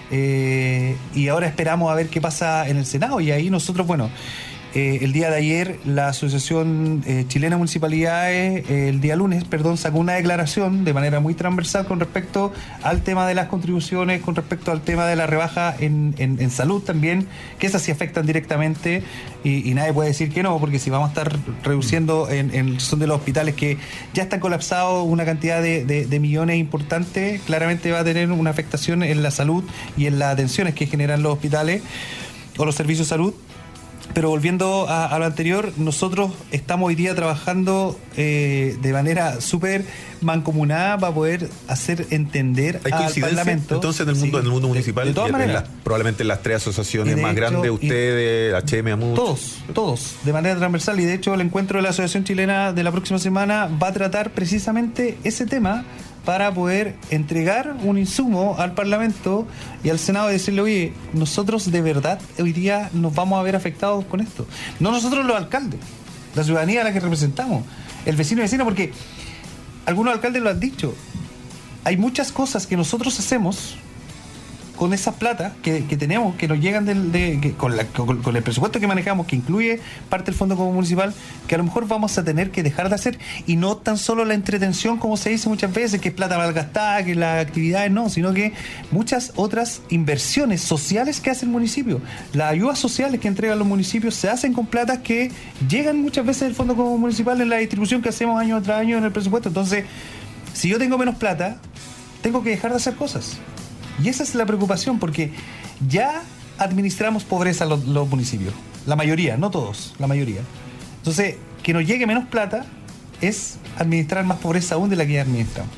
Eh, y ahora esperamos a ver qué pasa en el Senado, y ahí nosotros, bueno, eh, el día de ayer la Asociación eh, Chilena de Municipalidades, eh, el día lunes, perdón, sacó una declaración de manera muy transversal con respecto al tema de las contribuciones, con respecto al tema de la rebaja en, en, en salud también, que esas sí afectan directamente, y, y nadie puede decir que no, porque si vamos a estar reduciendo en, en son de los hospitales que ya están colapsados una cantidad de, de, de millones importantes, claramente va a tener una afectación en la salud y en las atenciones que generan los hospitales o los servicios de salud. Pero volviendo a, a lo anterior, nosotros estamos hoy día trabajando eh, de manera súper mancomunada para poder hacer entender al Parlamento. Entonces, en el mundo, sí, en el mundo municipal, de, de todas maneras, las, probablemente las tres asociaciones más hecho, grandes, ustedes, H M, AMUT. Todos, todos, de manera transversal. Y de hecho, el encuentro de la Asociación Chilena de la próxima semana va a tratar precisamente ese tema, para poder entregar un insumo al Parlamento y al Senado y decirle, oye, nosotros de verdad hoy día nos vamos a ver afectados con esto. No nosotros los alcaldes, la ciudadanía a la que representamos, el vecino y vecina, porque algunos alcaldes lo han dicho, hay muchas cosas que nosotros hacemos con esa plata que, que tenemos, que nos llegan del, de, que, con, la, con, con el presupuesto que manejamos, que incluye parte del Fondo Común Municipal, que a lo mejor vamos a tener que dejar de hacer, y no tan solo la entretención, como se dice muchas veces, que es plata mal gastada, que las actividades no, sino que muchas otras inversiones sociales que hace el municipio. Las ayudas sociales que entregan los municipios se hacen con platas que llegan muchas veces del Fondo Común Municipal en la distribución que hacemos año tras año en el presupuesto. Entonces, si yo tengo menos plata, tengo que dejar de hacer cosas. Y esa es la preocupación, porque ya administramos pobreza los, los municipios. La mayoría, no todos, la mayoría. Entonces, que nos llegue menos plata es administrar más pobreza aún de la que ya administramos.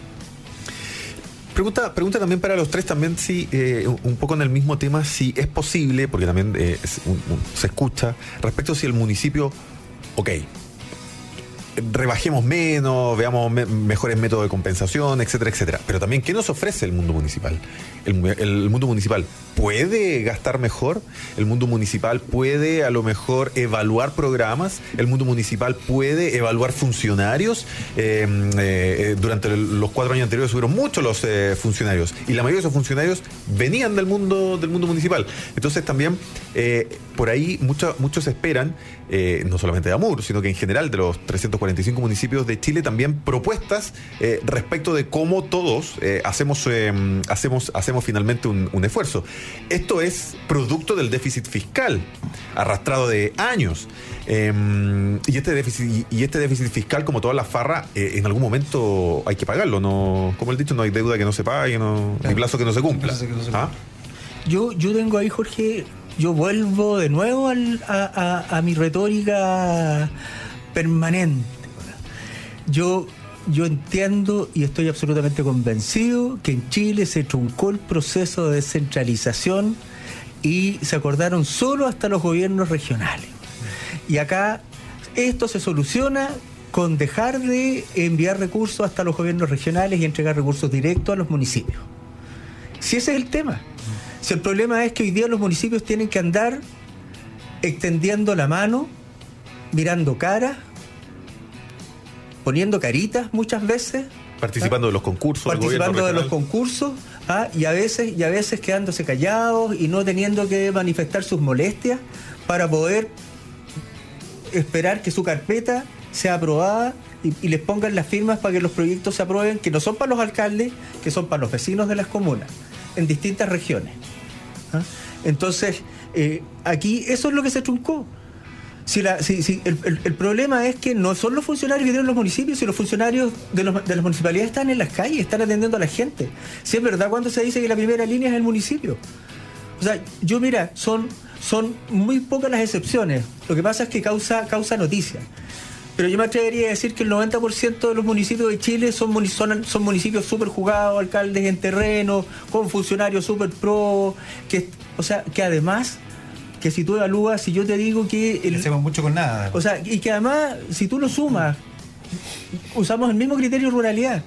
Pregunta, pregunta también para los tres, también si, eh, un poco en el mismo tema, si es posible, porque también eh, es, un, un, se escucha, respecto a si el municipio, ok, rebajemos menos, veamos me, mejores métodos de compensación, etcétera, etcétera. Pero también, ¿qué nos ofrece el mundo municipal? El, el mundo municipal puede gastar mejor, el mundo municipal puede a lo mejor evaluar programas, el mundo municipal puede evaluar funcionarios. Eh, eh, durante los cuatro años anteriores subieron mucho los eh, funcionarios, y la mayoría de esos funcionarios venían del mundo, del mundo municipal. Entonces también, eh, por ahí muchos muchos esperan, eh, no solamente de Amur, sino que en general de los trescientos cuarenta y cinco municipios de Chile, también propuestas eh, respecto de cómo todos eh, hacemos, eh, hacemos, hacemos finalmente un, un esfuerzo. Esto es producto del déficit fiscal, arrastrado de años. Eh, y, este déficit, y este déficit fiscal, como todas las farras, eh, en algún momento hay que pagarlo. No, como el dicho, no hay deuda que no se pague, no, claro, ni plazo que no se cumpla. Que no se ¿Ah? Yo, yo tengo ahí, Jorge, yo vuelvo de nuevo al, a, a, a mi retórica permanente. Yo, yo entiendo y estoy absolutamente convencido que en Chile se truncó el proceso de descentralización y se acordaron solo hasta los gobiernos regionales. Y acá esto se soluciona con dejar de enviar recursos hasta los gobiernos regionales y entregar recursos directos a los municipios. Si ese es el tema. Si el problema es que hoy día los municipios tienen que andar extendiendo la mano, mirando caras, poniendo caritas muchas veces, participando ¿ah? de los concursos, participando de los concursos, ¿ah? y a veces y a veces quedándose callados y no teniendo que manifestar sus molestias para poder esperar que su carpeta sea aprobada y, y les pongan las firmas para que los proyectos se aprueben, que no son para los alcaldes, que son para los vecinos de las comunas en distintas regiones. ¿Ah? Entonces, eh, aquí eso es lo que se truncó. Si la, si, si el, el, el problema es que no son los funcionarios que tienen los municipios, si los funcionarios de, los, de las municipalidades están en las calles, están atendiendo a la gente. Si es verdad cuando se dice que la primera línea es el municipio. O sea, yo mira, son, son muy pocas las excepciones. Lo que pasa es que causa, causa noticia. Pero yo me atrevería a decir que el noventa por ciento de los municipios de Chile son, son, son municipios súper jugados, alcaldes en terreno, con funcionarios súper pro, que, o sea, que además, que si tú evalúas, si yo te digo que... El, hacemos mucho con nada. O sea, y que además, si tú lo sumas, usamos el mismo criterio de ruralidad.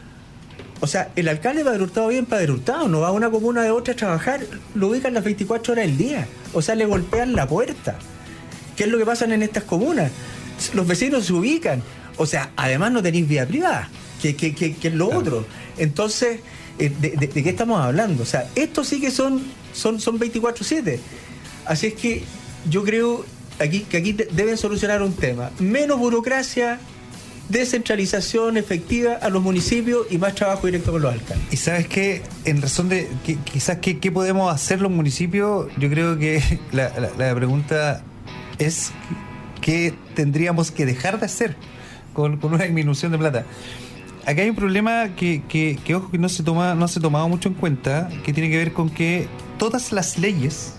O sea, el alcalde Padre Hurtado bien Padre Hurtado, no va a una comuna de otra a trabajar, lo ubican las veinticuatro horas del día. O sea, le golpean la puerta. ¿Qué es lo que pasa en estas comunas? Los vecinos se ubican. O sea, además no tenéis vía privada, que, que, que, que es lo claro. otro. Entonces, ¿de, de, ¿de qué estamos hablando? O sea, estos sí que son, son, son veinticuatro siete. Así es que yo creo aquí, que aquí deben solucionar un tema. Menos burocracia, descentralización efectiva a los municipios y más trabajo directo con los alcaldes. Y sabes qué, en razón de que, quizás qué, qué podemos hacer los municipios, yo creo que la, la, la pregunta es qué tendríamos que dejar de hacer con, con una disminución de plata. Acá hay un problema que, que, que ojo que no se toma, no se ha tomado mucho en cuenta, que tiene que ver con que todas las leyes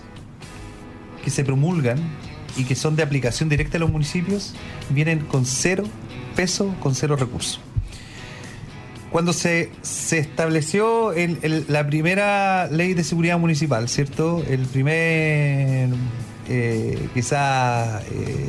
que se promulgan y que son de aplicación directa a los municipios vienen con cero peso, con cero recursos. Cuando se, se estableció el, el, la primera ley de seguridad municipal, ¿cierto? El primer eh, quizá eh,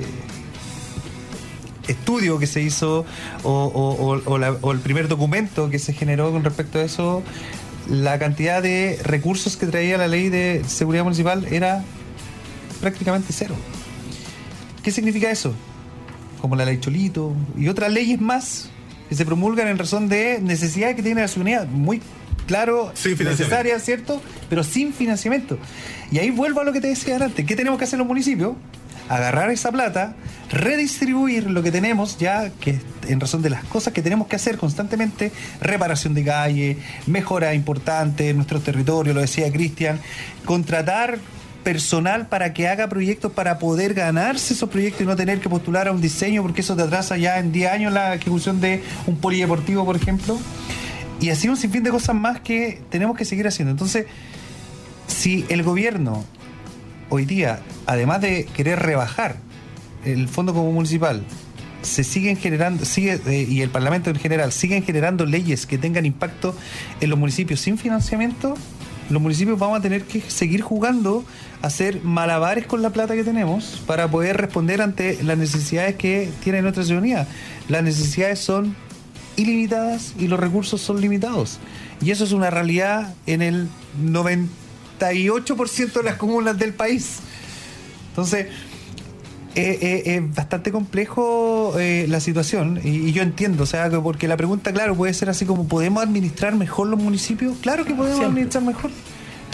estudio que se hizo o, o, o, o, la, o el primer documento que se generó con respecto a eso, la cantidad de recursos que traía la ley de seguridad municipal era prácticamente cero. ¿Qué significa eso? Como la ley Cholito y otras leyes más que se promulgan en razón de necesidades que tiene la ciudadanía, muy claro, necesarias, ¿cierto? Pero sin financiamiento. Y ahí vuelvo a lo que te decía antes. ¿Qué tenemos que hacer los municipios? Agarrar esa plata, redistribuir lo que tenemos ya, que en razón de las cosas que tenemos que hacer constantemente, reparación de calle, mejora importante en nuestro territorio, lo decía Cristian, contratar personal para que haga proyectos para poder ganarse esos proyectos y no tener que postular a un diseño porque eso te atrasa ya en diez años la ejecución de un polideportivo, por ejemplo, y así un sinfín de cosas más que tenemos que seguir haciendo. Entonces, si el gobierno hoy día, además de querer rebajar el fondo común municipal, se siguen generando, sigue eh, y el Parlamento en general siguen generando leyes que tengan impacto en los municipios sin financiamiento, los municipios vamos a tener que seguir jugando a hacer malabares con la plata que tenemos para poder responder ante las necesidades que tiene nuestra ciudadanía. Las necesidades son ilimitadas y los recursos son limitados. Y eso es una realidad en el noventa y ocho por ciento de las comunas del país. Entonces, es eh, eh, bastante complejo eh, la situación y, y yo entiendo, o sea, que porque la pregunta, claro, puede ser así como, ¿podemos administrar mejor los municipios? Claro que podemos Siempre. administrar mejor,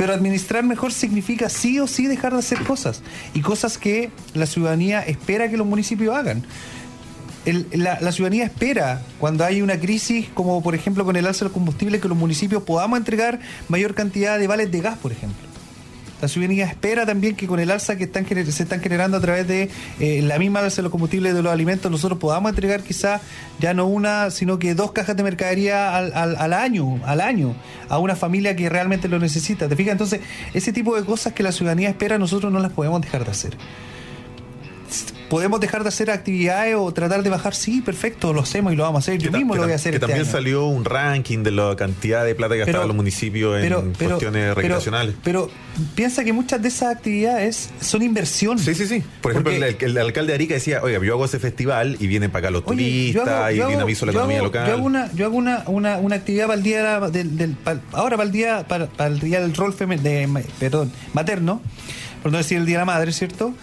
Pero administrar mejor significa sí o sí dejar de hacer cosas, y cosas que la ciudadanía espera que los municipios hagan. El, la, la ciudadanía espera, cuando hay una crisis, como por ejemplo con el alza del combustible, que los municipios podamos entregar mayor cantidad de vales de gas, por ejemplo. La ciudadanía espera también que con el alza que están, se están generando a través de eh, la misma alza de los combustibles, de los alimentos, nosotros podamos entregar quizás ya no una, sino que dos cajas de mercadería al, al, al año, al año, a una familia que realmente lo necesita. ¿Te fijas? Entonces, ese tipo de cosas que la ciudadanía espera, nosotros no las podemos dejar de hacer. ¿Podemos dejar de hacer actividades o tratar de bajar? Sí, perfecto, lo hacemos y lo vamos a hacer. Yo mismo lo voy a hacer. Que este también año. Salió un ranking de la cantidad de plata que gastaban los municipios en pero, pero, cuestiones pero, recreacionales. Pero, pero piensa que muchas de esas actividades son inversión. Sí, sí, sí. Por ejemplo, el, el, el alcalde de Arica decía, oiga, yo hago ese festival y vienen para acá los Oye, turistas hago, y hago, dinamizo la economía hago, local. Yo hago una, yo hago una, una, una actividad para el día del, del para, ahora para el día para, para el día del rol femen, de, perdón, materno, por no decir el día de la madre, ¿cierto?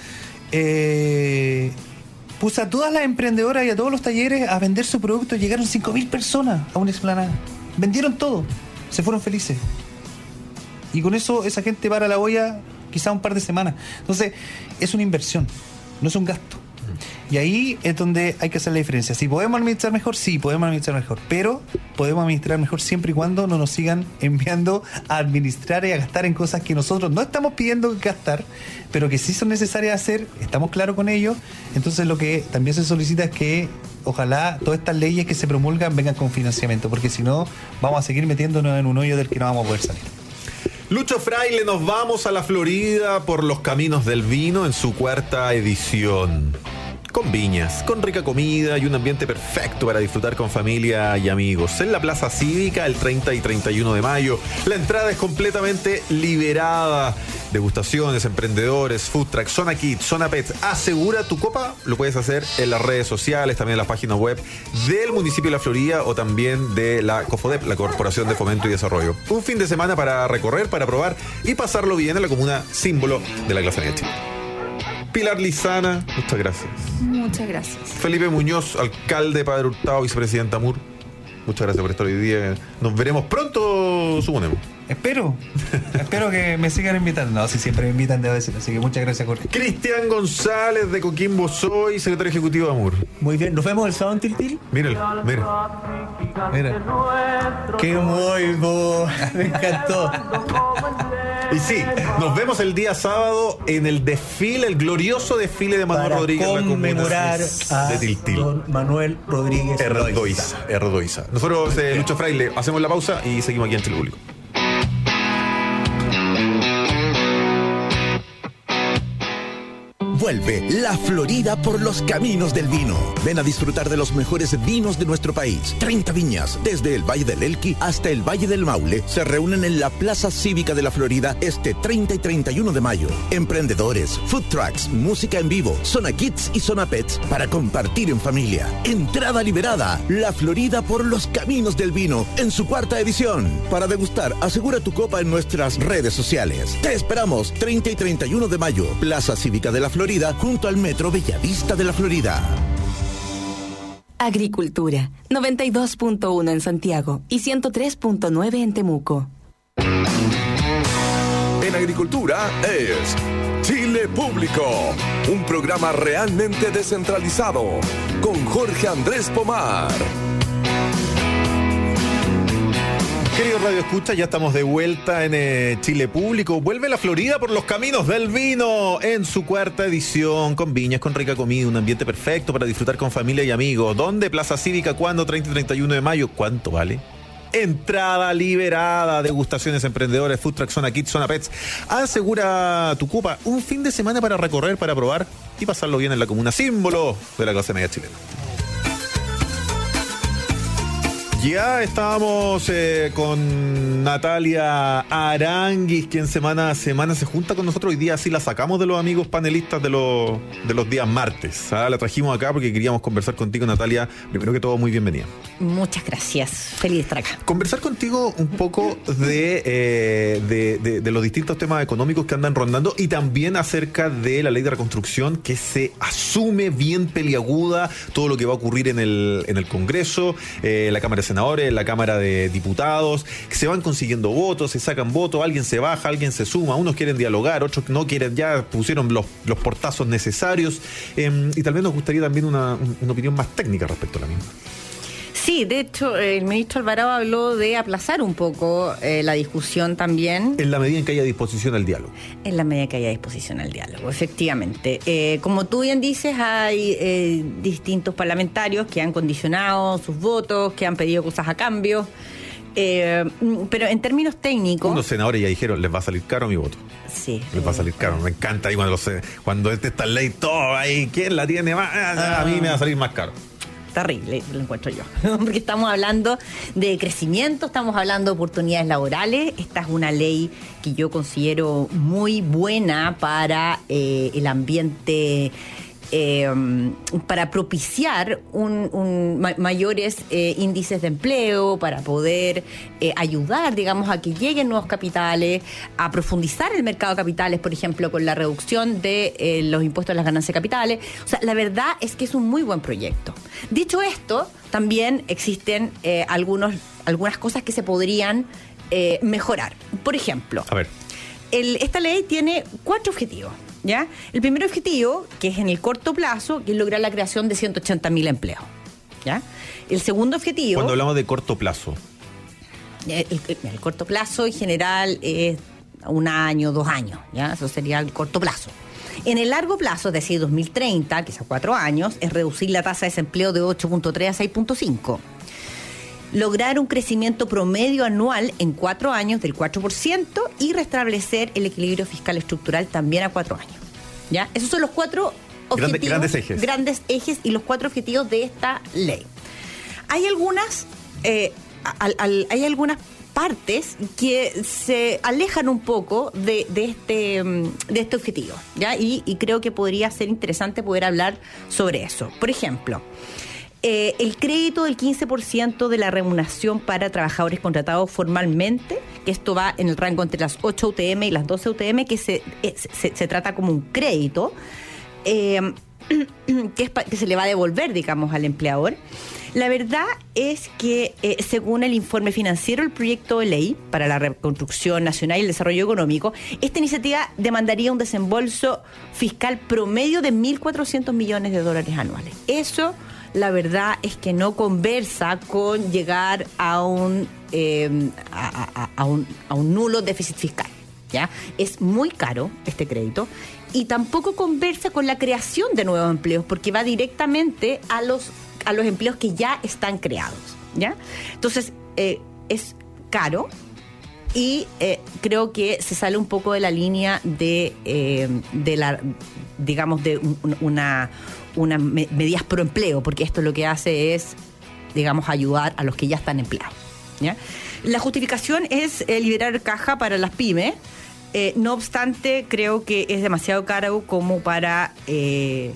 Eh Puse a todas las emprendedoras y a todos los talleres a vender su producto. Llegaron cinco mil personas a una explanada. Vendieron todo. Se fueron felices. Y con eso esa gente para la olla quizá un par de semanas. Entonces, es una inversión, no es un gasto. Y ahí es donde hay que hacer la diferencia. Si podemos administrar mejor, sí, podemos administrar mejor. Pero podemos administrar mejor siempre y cuando no nos sigan enviando a administrar y a gastar en cosas que nosotros no estamos pidiendo gastar, pero que sí son necesarias hacer, estamos claros con ello. Entonces lo que también se solicita es que ojalá todas estas leyes que se promulgan vengan con financiamiento, porque si no vamos a seguir metiéndonos en un hoyo del que no vamos a poder salir. Lucho Fraile, nos vamos a la Florida por los caminos del vino en su cuarta edición. Con viñas, con rica comida y un ambiente perfecto para disfrutar con familia y amigos. En la Plaza Cívica, el treinta y treinta y uno de mayo, la entrada es completamente liberada. Degustaciones, emprendedores, food truck, zona kids, zona pets. Asegura tu copa, lo puedes hacer en las redes sociales, también en la página web del municipio de La Florida o también de la COFODEP, la Corporación de Fomento y Desarrollo. Un fin de semana para recorrer, para probar y pasarlo bien en la comuna símbolo de la clase media de Chile. Pilar Lizana, muchas gracias. Muchas gracias. Felipe Muñoz, alcalde Padre Hurtado, vicepresidenta A M U R. Muchas gracias por estar hoy día. Nos veremos pronto, suponemos. Espero, espero que me sigan invitando. No, si siempre me invitan, debo decir. Así que muchas gracias, Jorge. Cristian González de Coquimbo Soy, secretario ejecutivo de A M U R. Muy bien, nos vemos el sábado en Tiltil. Míralo, mira. Mira. Qué muy bo, me encantó. Y sí, nos vemos el día sábado en el desfile, el glorioso desfile de Manuel Para Rodríguez en la conmemorar comuna a de Tiltil. don Manuel Rodríguez Erdoiza, Erdoiza. Nosotros, eh, Lucho Fraile, hacemos la pausa y seguimos aquí en Chile Público. Vuelve La Florida por los caminos del vino. Ven a disfrutar de los mejores vinos de nuestro país. treinta viñas, desde el Valle del Elqui hasta el Valle del Maule, se reúnen en la Plaza Cívica de La Florida este treinta y treinta y uno de mayo. Emprendedores, food trucks, música en vivo, zona kids y zona pets para compartir en familia. Entrada liberada. La Florida por los caminos del vino en su cuarta edición. Para degustar, asegura tu copa en nuestras redes sociales. Te esperamos treinta y treinta y uno de mayo, Plaza Cívica de La Florida, junto al Metro Bellavista de La Florida. Agricultura, noventa y dos punto uno en Santiago y ciento tres punto nueve en Temuco. En Agricultura es Chile Público, un programa realmente descentralizado, con Jorge Andrés Pomar. Queridos Radio Escucha, ya estamos de vuelta en eh, Chile Público. Vuelve La Florida por los caminos del vino en su cuarta edición, con viñas, con rica comida, un ambiente perfecto para disfrutar con familia y amigos. ¿Dónde? Plaza Cívica, ¿cuándo? treinta y treinta y uno de mayo. ¿Cuánto vale? Entrada liberada, degustaciones, emprendedores, food truck, zona kids, zona pets. Asegura tu copa, un fin de semana para recorrer, para probar y pasarlo bien en la comuna símbolo de la clase media chilena. Ya estábamos eh, con Natalia Aranguis, quien semana a semana se junta con nosotros. Hoy día sí la sacamos de los amigos panelistas de los, de los días martes. ¿Ah? La trajimos acá porque queríamos conversar contigo, Natalia. Primero que todo, muy bienvenida. Muchas gracias. Feliz de estar acá. Conversar contigo un poco de, eh, de, de, de los distintos temas económicos que andan rondando y también acerca de la ley de reconstrucción que se asume bien peliaguda, todo lo que va a ocurrir en el, en el Congreso, eh, la Cámara de Senadores, en la Cámara de Diputados, que se van consiguiendo votos, se sacan votos, alguien se baja, alguien se suma, unos quieren dialogar, otros no quieren, ya pusieron los, los portazos necesarios, eh, y tal vez nos gustaría también una, una opinión más técnica respecto a la misma. Sí, de hecho, el ministro Alvarado habló de aplazar un poco eh, la discusión también. En la medida en que haya disposición al diálogo. En la medida que haya disposición al diálogo, efectivamente. Eh, como tú bien dices, hay eh, distintos parlamentarios que han condicionado sus votos, que han pedido cosas a cambio. Eh, pero en términos técnicos... Unos senadores ya dijeron, les va a salir caro mi voto. Sí. Les va a salir caro. Me encanta ahí cuando, los, cuando esta ley todo ahí, ¿quién la tiene más? Ah, a mí me va a salir más caro. Terrible, lo encuentro yo, porque estamos hablando de crecimiento, estamos hablando de oportunidades laborales. Esta es una ley que yo considero muy buena para eh, el ambiente, eh, para propiciar un, un ma- mayores eh, índices de empleo, para poder eh, ayudar, digamos, a que lleguen nuevos capitales, a profundizar el mercado de capitales, por ejemplo, con la reducción de eh, los impuestos a las ganancias de capitales. O sea, la verdad es que es un muy buen proyecto. Dicho esto, también existen eh, algunos, algunas cosas que se podrían eh, mejorar. Por ejemplo, a ver. El, esta ley tiene cuatro objetivos, ¿ya? El primer objetivo, que es en el corto plazo, que es lograr la creación de ciento ochenta mil empleos, ¿ya? El segundo objetivo... Cuando hablamos de corto plazo. El, el, el corto plazo en general es un año, dos años, ¿ya? Eso sería el corto plazo. En el largo plazo, es decir, dos mil treinta, que es a cuatro años, es reducir la tasa de desempleo de ocho punto tres a seis punto cinco. Lograr un crecimiento promedio anual en cuatro años del cuatro por ciento y restablecer el equilibrio fiscal estructural también a cuatro años. ¿Ya? Esos son los cuatro objetivos, Grande, grandes ejes. Grandes ejes y los cuatro objetivos de esta ley. Hay algunas, eh, al, al, hay algunas partes que se alejan un poco de, de, este, de este objetivo, ¿ya? Y, y creo que podría ser interesante poder hablar sobre eso. Por ejemplo, Eh, el crédito del quince por ciento de la remuneración para trabajadores contratados formalmente, que esto va en el rango entre las ocho U T M y las doce U T M, que se, se, se trata como un crédito eh, que, es pa, que se le va a devolver, digamos, al empleador. La verdad es que, eh, según el informe financiero, el proyecto de ley para la reconstrucción nacional y el desarrollo económico, esta iniciativa demandaría un desembolso fiscal promedio de mil cuatrocientos millones de dólares anuales. Eso, la verdad es que no conversa con llegar a un, eh, a, a, a, un, a un nulo déficit fiscal, ¿ya? Es muy caro este crédito y tampoco conversa con la creación de nuevos empleos, porque va directamente a los, a los empleos que ya están creados, ¿ya? Entonces, eh, es caro y eh, creo que se sale un poco de la línea de, eh, de la, digamos, de un, una... unas medidas pro empleo, porque esto lo que hace es, digamos, ayudar a los que ya están empleados, ¿ya? La justificación es eh, liberar caja para las pymes. Eh, no obstante, creo que es demasiado caro como para... Eh,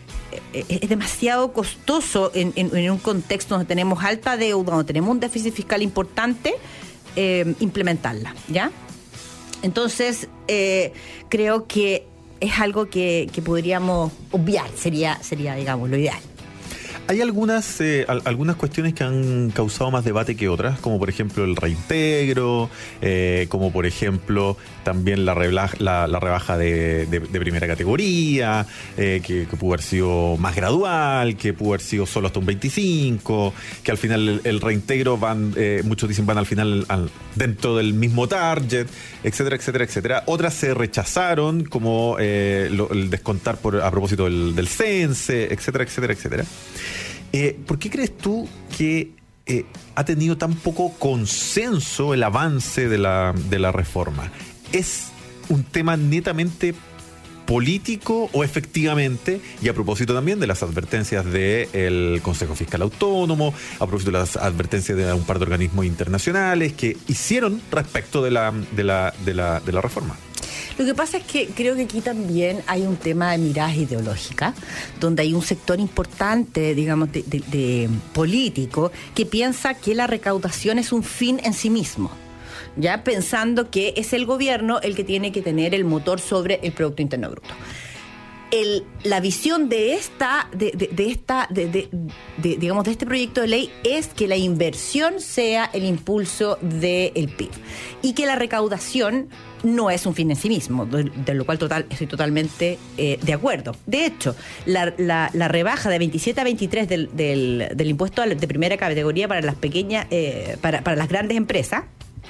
es demasiado costoso en, en, en un contexto donde tenemos alta deuda, donde tenemos un déficit fiscal importante, eh, implementarla, ¿ya? Entonces, eh, creo que es algo que, que podríamos obviar, sería, sería, digamos, lo ideal. Hay algunas eh, al, algunas cuestiones que han causado más debate que otras, como por ejemplo el reintegro, eh, como por ejemplo también la, rebla, la, la rebaja de, de, de primera categoría, eh, que, que pudo haber sido más gradual, que pudo haber sido solo hasta un veinticinco, que al final el, el reintegro van, eh, muchos dicen van al final al, dentro del mismo target, etcétera, etcétera, etcétera. Otras se rechazaron, como eh, lo, el descontar por, a propósito del, del cense, etcétera, etcétera, etcétera. Eh, ¿Por qué crees tú que eh, ha tenido tan poco consenso el avance de la, de la reforma? ¿Es un tema netamente político o efectivamente, y a propósito también de las advertencias del Consejo Fiscal Autónomo, a propósito de las advertencias de un par de organismos internacionales que hicieron respecto de la, de la, de la, de la reforma? Lo que pasa es que creo que aquí también hay un tema de mirada ideológica, donde hay un sector importante, digamos, de, de, de político, que piensa que la recaudación es un fin en sí mismo, ya pensando que es el gobierno el que tiene que tener el motor sobre el Producto Interno Bruto. el, la visión de esta, de, de, de esta, de, de, de, digamos, de este proyecto de ley es que la inversión sea el impulso del P I B y que la recaudación no es un fin en sí mismo, de, de lo cual total, estoy totalmente eh, de acuerdo. De hecho, la, la, la rebaja de veintisiete a veintitrés del, del, del impuesto de primera categoría para las pequeñas, eh, para, para las grandes empresas,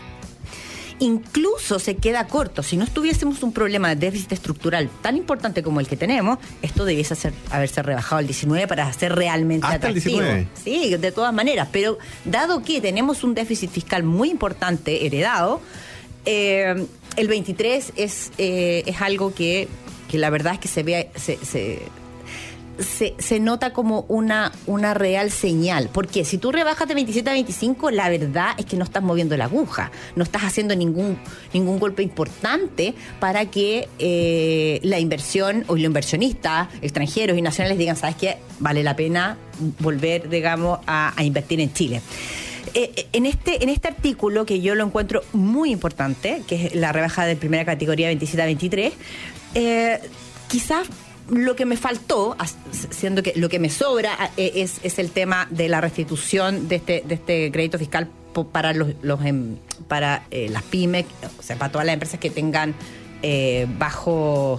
incluso se queda corto. Si no tuviésemos un problema de déficit estructural tan importante como el que tenemos, esto debiese ser, haberse rebajado al diecinueve para ser realmente ¿hasta atractivo. el diecinueve? Sí, de todas maneras. Pero dado que tenemos un déficit fiscal muy importante heredado, eh, el veintitrés es, eh, es algo que, que la verdad es que se ve... Se, se, Se, se nota como una, una real señal. Porque si tú rebajas de veintisiete a veinticinco, la verdad es que no estás moviendo la aguja, no estás haciendo ningún, ningún golpe importante para que eh, la inversión o los inversionistas extranjeros y nacionales digan, ¿sabes qué? Vale la pena volver, digamos, a, a invertir en Chile. Eh, en este en este artículo, que yo lo encuentro muy importante, que es la rebaja de primera categoría veintisiete a veintitrés, eh, quizás lo que me faltó, siendo que lo que me sobra es, es el tema de la restitución de este de este crédito fiscal para los, los para eh, las pymes, o sea, para todas las empresas que tengan eh, bajo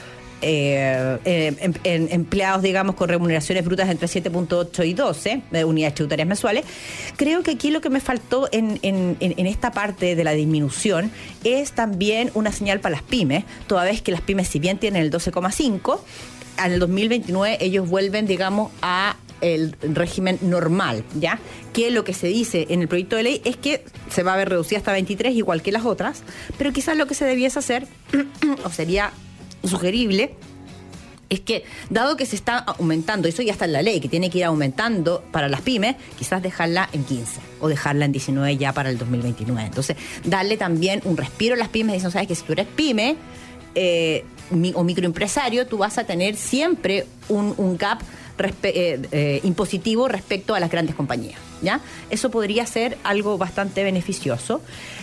eh, eh, em, em, empleados, digamos, con remuneraciones brutas entre siete punto ocho y doce eh, unidades tributarias mensuales. Creo que aquí lo que me faltó en, en, en esta parte de la disminución es también una señal para las pymes, toda vez que las pymes, si bien tienen el doce coma cinco, en el dos mil veintinueve ellos vuelven, digamos, a el régimen normal, ¿ya? Que lo que se dice en el proyecto de ley es que se va a ver reducida hasta veintitrés, igual que las otras, pero quizás lo que se debiese hacer, o sería sugerible, es que, dado que se está aumentando, eso ya está en la ley, que tiene que ir aumentando para las pymes, quizás dejarla en quince o dejarla en diecinueve ya para el dos mil veintinueve. Entonces, darle también un respiro a las pymes, dicen, sabes que si tú eres pyme eh, mi, o microempresario, tú vas a tener siempre un, un gap respe- eh, eh, impositivo respecto a las grandes compañías, ¿ya? Eso podría ser algo bastante beneficioso.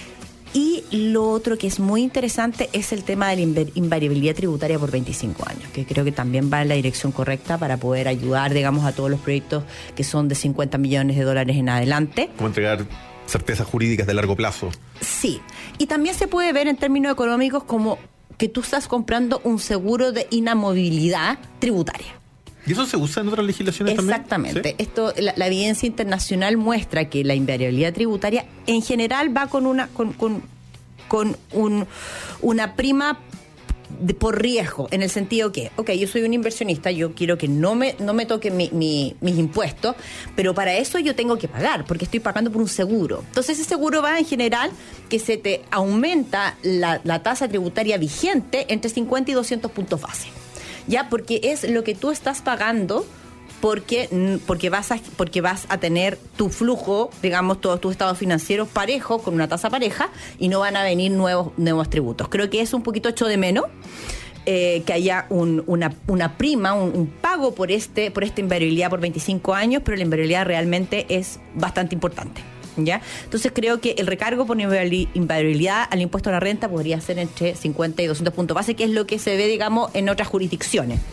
Y lo otro que es muy interesante es el tema de la inver- invariabilidad tributaria por veinticinco años, que creo que también va en la dirección correcta para poder ayudar, digamos, a todos los proyectos que son de cincuenta millones de dólares en adelante. ¿Cómo entregar certezas jurídicas de largo plazo? Sí, y también se puede ver en términos económicos como que tú estás comprando un seguro de inamovilidad tributaria. ¿Y eso se usa en otras legislaciones también? Exactamente. ¿Sí? Esto, la, la evidencia internacional muestra que la invariabilidad tributaria en general va con una con, con, con un, una prima de, por riesgo, en el sentido que, ok, yo soy un inversionista, yo quiero que no me no me toquen mi, mi, mis impuestos, pero para eso yo tengo que pagar, porque estoy pagando por un seguro. Entonces ese seguro va en general que se te aumenta la, la tasa tributaria vigente entre cincuenta y doscientos puntos base. Ya, porque es lo que tú estás pagando porque, porque, vas a, porque vas a tener tu flujo, digamos, todos tus estados financieros parejos, con una tasa pareja, y no van a venir nuevos, nuevos tributos. Creo que es un poquito hecho de menos eh, que haya un, una, una prima, un, un pago por este por esta invariabilidad por veinticinco años, pero la invariabilidad realmente es bastante importante. ¿Ya? Entonces creo que el recargo por invariabilidad al impuesto a la renta podría ser entre cincuenta y doscientos puntos base, que es lo que se ve, digamos, en otras jurisdicciones.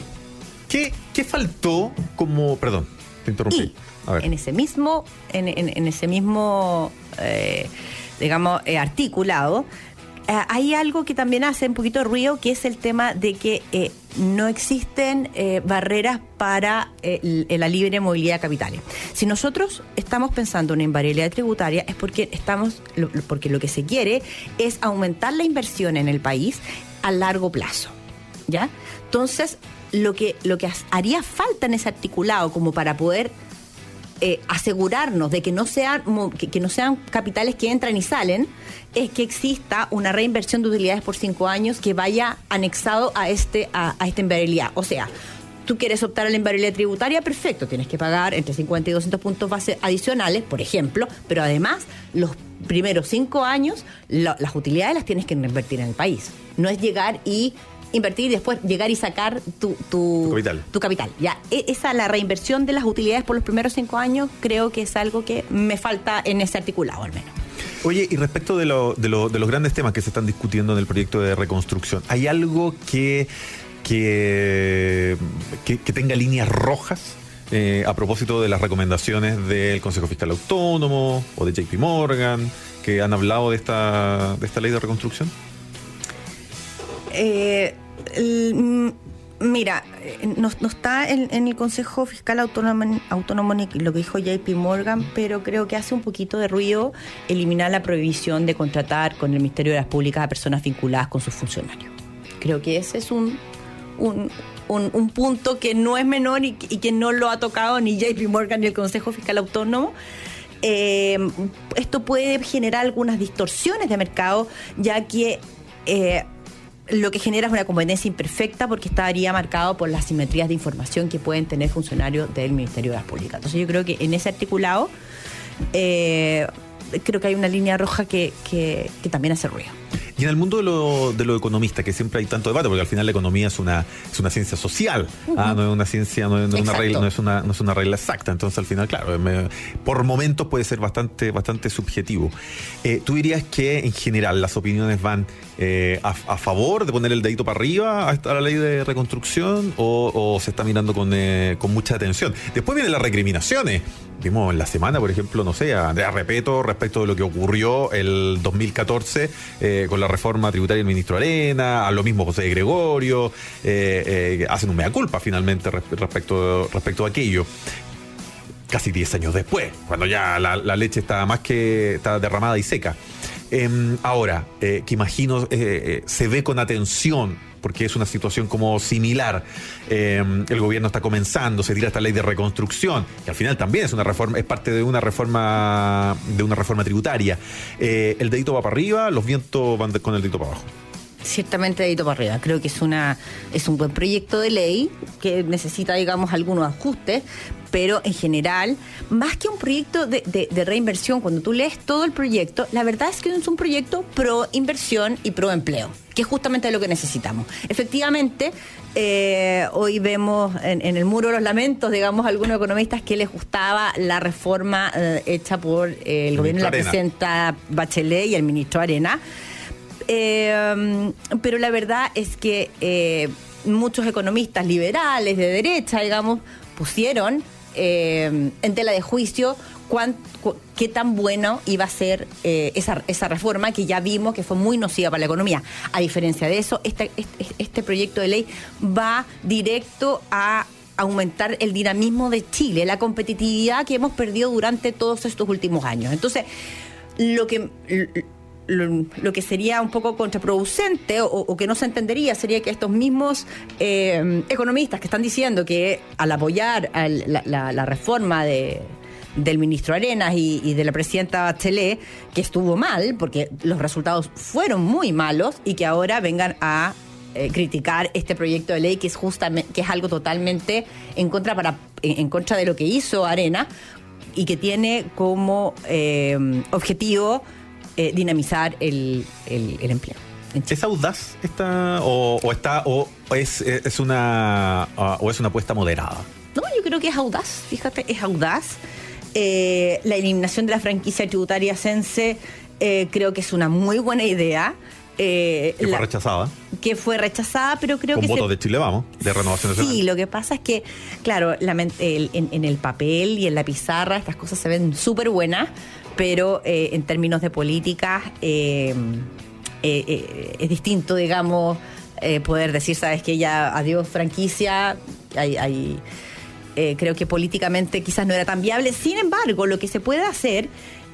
¿Qué, qué faltó como... Perdón, te interrumpí. Y a ver. en ese mismo, en, en, en ese mismo eh, digamos, eh, articulado, eh, hay algo que también hace un poquito de ruido, que es el tema de que eh, no existen eh, barreras para eh, la libre movilidad de capitales. Si nosotros estamos pensando en invariabilidad tributaria, es porque estamos lo, porque lo que se quiere es aumentar la inversión en el país a largo plazo, ¿ya? Entonces, lo que lo que haría falta en ese articulado, como para poder eh, asegurarnos de que no sean que, que no sean capitales que entran y salen, es que exista una reinversión de utilidades por cinco años que vaya anexado a este a, a esta invariabilidad. O sea, tú quieres optar a la invariabilidad tributaria, perfecto, tienes que pagar entre cincuenta y doscientos puntos base adicionales, por ejemplo, pero además los primeros cinco años lo, las utilidades las tienes que reinvertir en el país. No es llegar y invertir y después llegar y sacar tu, tu, tu capital. Tu capital. Ya, esa, la reinversión de las utilidades por los primeros cinco años, creo que es algo que me falta en ese articulado, al menos. Oye, y respecto de, lo, de, lo, de los grandes temas que se están discutiendo en el proyecto de reconstrucción, ¿hay algo que, que, que, que tenga líneas rojas eh, a propósito de las recomendaciones del Consejo Fiscal Autónomo o de J P Morgan, que han hablado de esta, de esta ley de reconstrucción? Eh, el, mira, no, no está en, en el Consejo Fiscal Autónomo, Autónomo ni lo que dijo J P Morgan, pero creo que hace un poquito de ruido eliminar la prohibición de contratar con el Ministerio de las Públicas a personas vinculadas con sus funcionarios. Creo que ese es un, un, un, un punto que no es menor y, y que no lo ha tocado ni J P Morgan ni el Consejo Fiscal Autónomo. Eh, esto puede generar algunas distorsiones de mercado, ya que eh, lo que genera es una competencia imperfecta porque estaría marcado por las simetrías de información que pueden tener funcionarios del Ministerio de las Públicas. Entonces yo creo que en ese articulado eh, creo que hay una línea roja que, que, que también hace ruido. Y en el mundo de lo, de lo economista, que siempre hay tanto debate, porque al final la economía es una, es una ciencia social, uh-huh. ah, no es una ciencia, no es, no es una regla, no es una, no es una regla exacta. Entonces al final, claro, me, por momentos puede ser bastante, bastante subjetivo. Eh, ¿Tú dirías que en general las opiniones van eh, a, a favor de poner el dedito para arriba a, esta, a la ley de reconstrucción o, o se está mirando con, eh, con mucha atención? Después vienen las recriminaciones. Vimos en la semana, por ejemplo, no sé, a Andrea Repeto respecto de lo que ocurrió el dos mil catorce eh, con la reforma tributaria del ministro Arena, a lo mismo José de Gregorio, eh, eh, hacen un mea culpa finalmente respecto, respecto a aquello. Casi diez años después, cuando ya la, la leche está más que está derramada y seca. Eh, ahora, eh, que imagino eh, eh, se ve con atención, porque es una situación como similar. Eh, el gobierno está comenzando, se tira esta ley de reconstrucción, que al final también es una reforma, es parte de una reforma, de una reforma tributaria. Eh, el dedito va para arriba, los vientos van de, con el dedito para abajo. Ciertamente dedito para arriba. Creo que es una es un buen proyecto de ley que necesita, digamos, algunos ajustes, pero en general, más que un proyecto de, de, de reinversión, cuando tú lees todo el proyecto, la verdad es que es un proyecto pro inversión y pro empleo, que es justamente lo que necesitamos. Efectivamente, eh, hoy vemos en, en el muro de los lamentos, digamos, algunos economistas que les gustaba la reforma eh, hecha por eh, el, el gobierno de la presidenta Bachelet y el ministro Arena. Eh, pero la verdad es que eh, muchos economistas liberales de derecha, digamos, pusieron eh, en tela de juicio cuán, cu, qué tan bueno iba a ser eh, esa, esa reforma que ya vimos que fue muy nociva para la economía. A diferencia de eso, este, este, este proyecto de ley va directo a aumentar el dinamismo de Chile, la competitividad que hemos perdido durante todos estos últimos años. Entonces, lo que... Lo, lo que sería un poco contraproducente o, o que no se entendería sería que estos mismos eh, economistas que están diciendo que al apoyar al, la, la, la reforma de, del ministro Arenas y, y de la presidenta Bachelet, que estuvo mal porque los resultados fueron muy malos, y que ahora vengan a eh, criticar este proyecto de ley que es justamente que es algo totalmente en contra para en, en contra de lo que hizo Arenas y que tiene como eh, objetivo Eh, dinamizar el, el, el empleo. ¿Es audaz esta o, o está o es es una uh, o es una apuesta moderada? No, yo creo que es audaz. Fíjate, es audaz. Eh, la eliminación de la franquicia tributaria Sense eh, creo que es una muy buena idea. Eh, que fue la, rechazada. Que fue rechazada, pero creo Con que... votos se, de Chile Vamos, de Renovación Nacional. Sí, lo que pasa es que, claro, la, el, en, en el papel y en la pizarra estas cosas se ven súper buenas, pero eh, en términos de política eh, eh, eh, es distinto, digamos, eh, poder decir, sabes que ya adiós franquicia, hay... hay eh, creo que políticamente quizás no era tan viable. Sin embargo, lo que se puede hacer...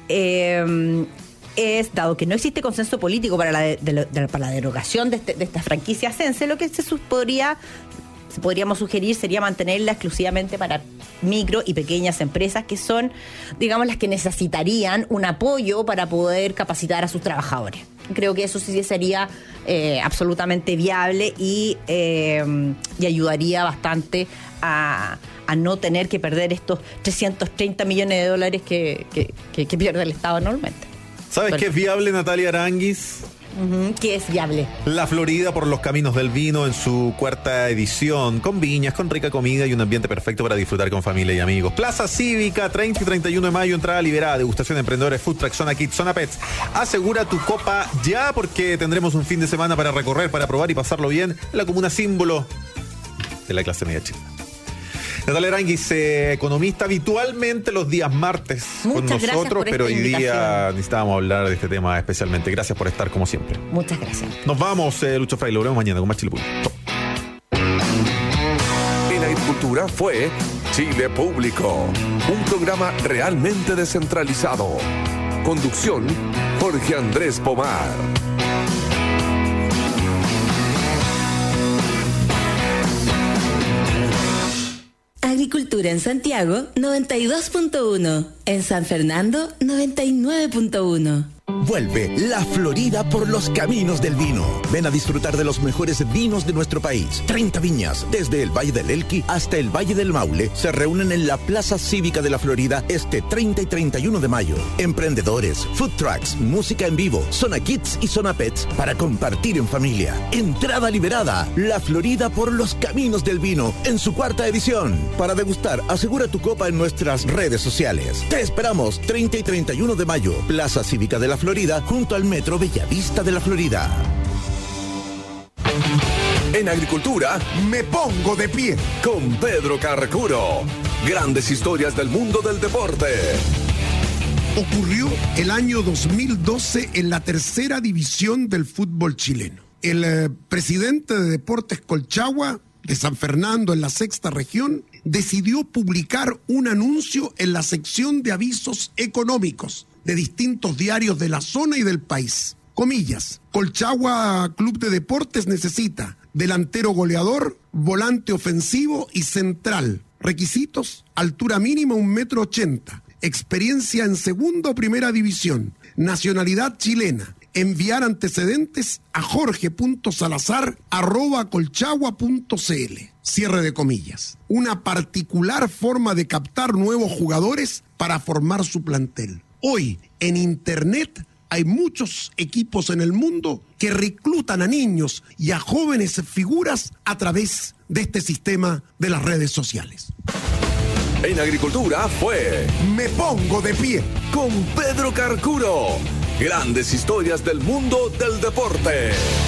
Eh, es, dado que no existe consenso político para la, de, de, de, para la derogación de, este, de esta franquicia Sense, lo que se podría, se podríamos sugerir sería mantenerla exclusivamente para micro y pequeñas empresas, que son, digamos, las que necesitarían un apoyo para poder capacitar a sus trabajadores. Creo que eso sí sería eh, absolutamente viable y, eh, y ayudaría bastante a, a no tener que perder estos trescientos treinta millones de dólares que, que, que, que pierde el Estado anualmente. ¿Sabes bueno. qué es viable, Natalia Aranguis? Uh-huh. ¿Qué es viable? La Florida por los caminos del vino en su cuarta edición, con viñas, con rica comida y un ambiente perfecto para disfrutar con familia y amigos. Plaza Cívica, treinta y treinta y uno de mayo, entrada liberada, degustación de emprendedores, food truck, zona kids, zona pets. Asegura tu copa ya, porque tendremos un fin de semana para recorrer, para probar y pasarlo bien en la comuna símbolo de la clase media chilena. Natalia Aranguis, eh, economista habitualmente los días martes Muchas con nosotros, pero hoy día necesitábamos hablar de este tema especialmente. Gracias por estar como siempre. Muchas gracias. Nos vamos, eh, Lucho Fray, lo veremos mañana con más Chile Público. En Agricultura fue Chile Público, un programa realmente descentralizado. Conducción, Jorge Andrés Pomar. Agricultura en Santiago, noventa y dos punto uno. En San Fernando, noventa y nueve punto uno. Vuelve la Florida por los caminos del vino. Ven a disfrutar de los mejores vinos de nuestro país. treinta viñas, desde el Valle del Elqui hasta el Valle del Maule, se reúnen en la Plaza Cívica de la Florida este treinta y treinta y uno de mayo. Emprendedores, food trucks, música en vivo, zona kids y zona pets para compartir en familia. Entrada liberada. La Florida por los caminos del vino en su cuarta edición. Para degustar, asegura tu copa en nuestras redes sociales. Te esperamos treinta y treinta y uno de mayo. Plaza Cívica de la Florida, junto al Metro Bellavista de la Florida. En Agricultura, Me pongo de pie. con Pedro Carcuro. Grandes historias del mundo del deporte. Ocurrió el año dos mil doce en la tercera división del fútbol chileno. El eh, presidente de Deportes Colchagua, de San Fernando, en la sexta región, decidió publicar un anuncio en la sección de avisos económicos de distintos diarios de la zona y del país. Comillas, Colchagua Club de Deportes necesita delantero goleador, volante ofensivo y central. Requisitos, altura mínima un metro ochenta, experiencia en segunda o primera división, nacionalidad chilena. Enviar antecedentes a jorge.salazar arroba colchagua.cl. Cierre de comillas. Una particular forma de captar nuevos jugadores para formar su plantel. Hoy, en Internet, hay muchos equipos en el mundo que reclutan a niños y a jóvenes figuras a través de este sistema de las redes sociales. En Agricultura fue Me pongo de pie. con Pedro Carcuro. Grandes historias del mundo del deporte.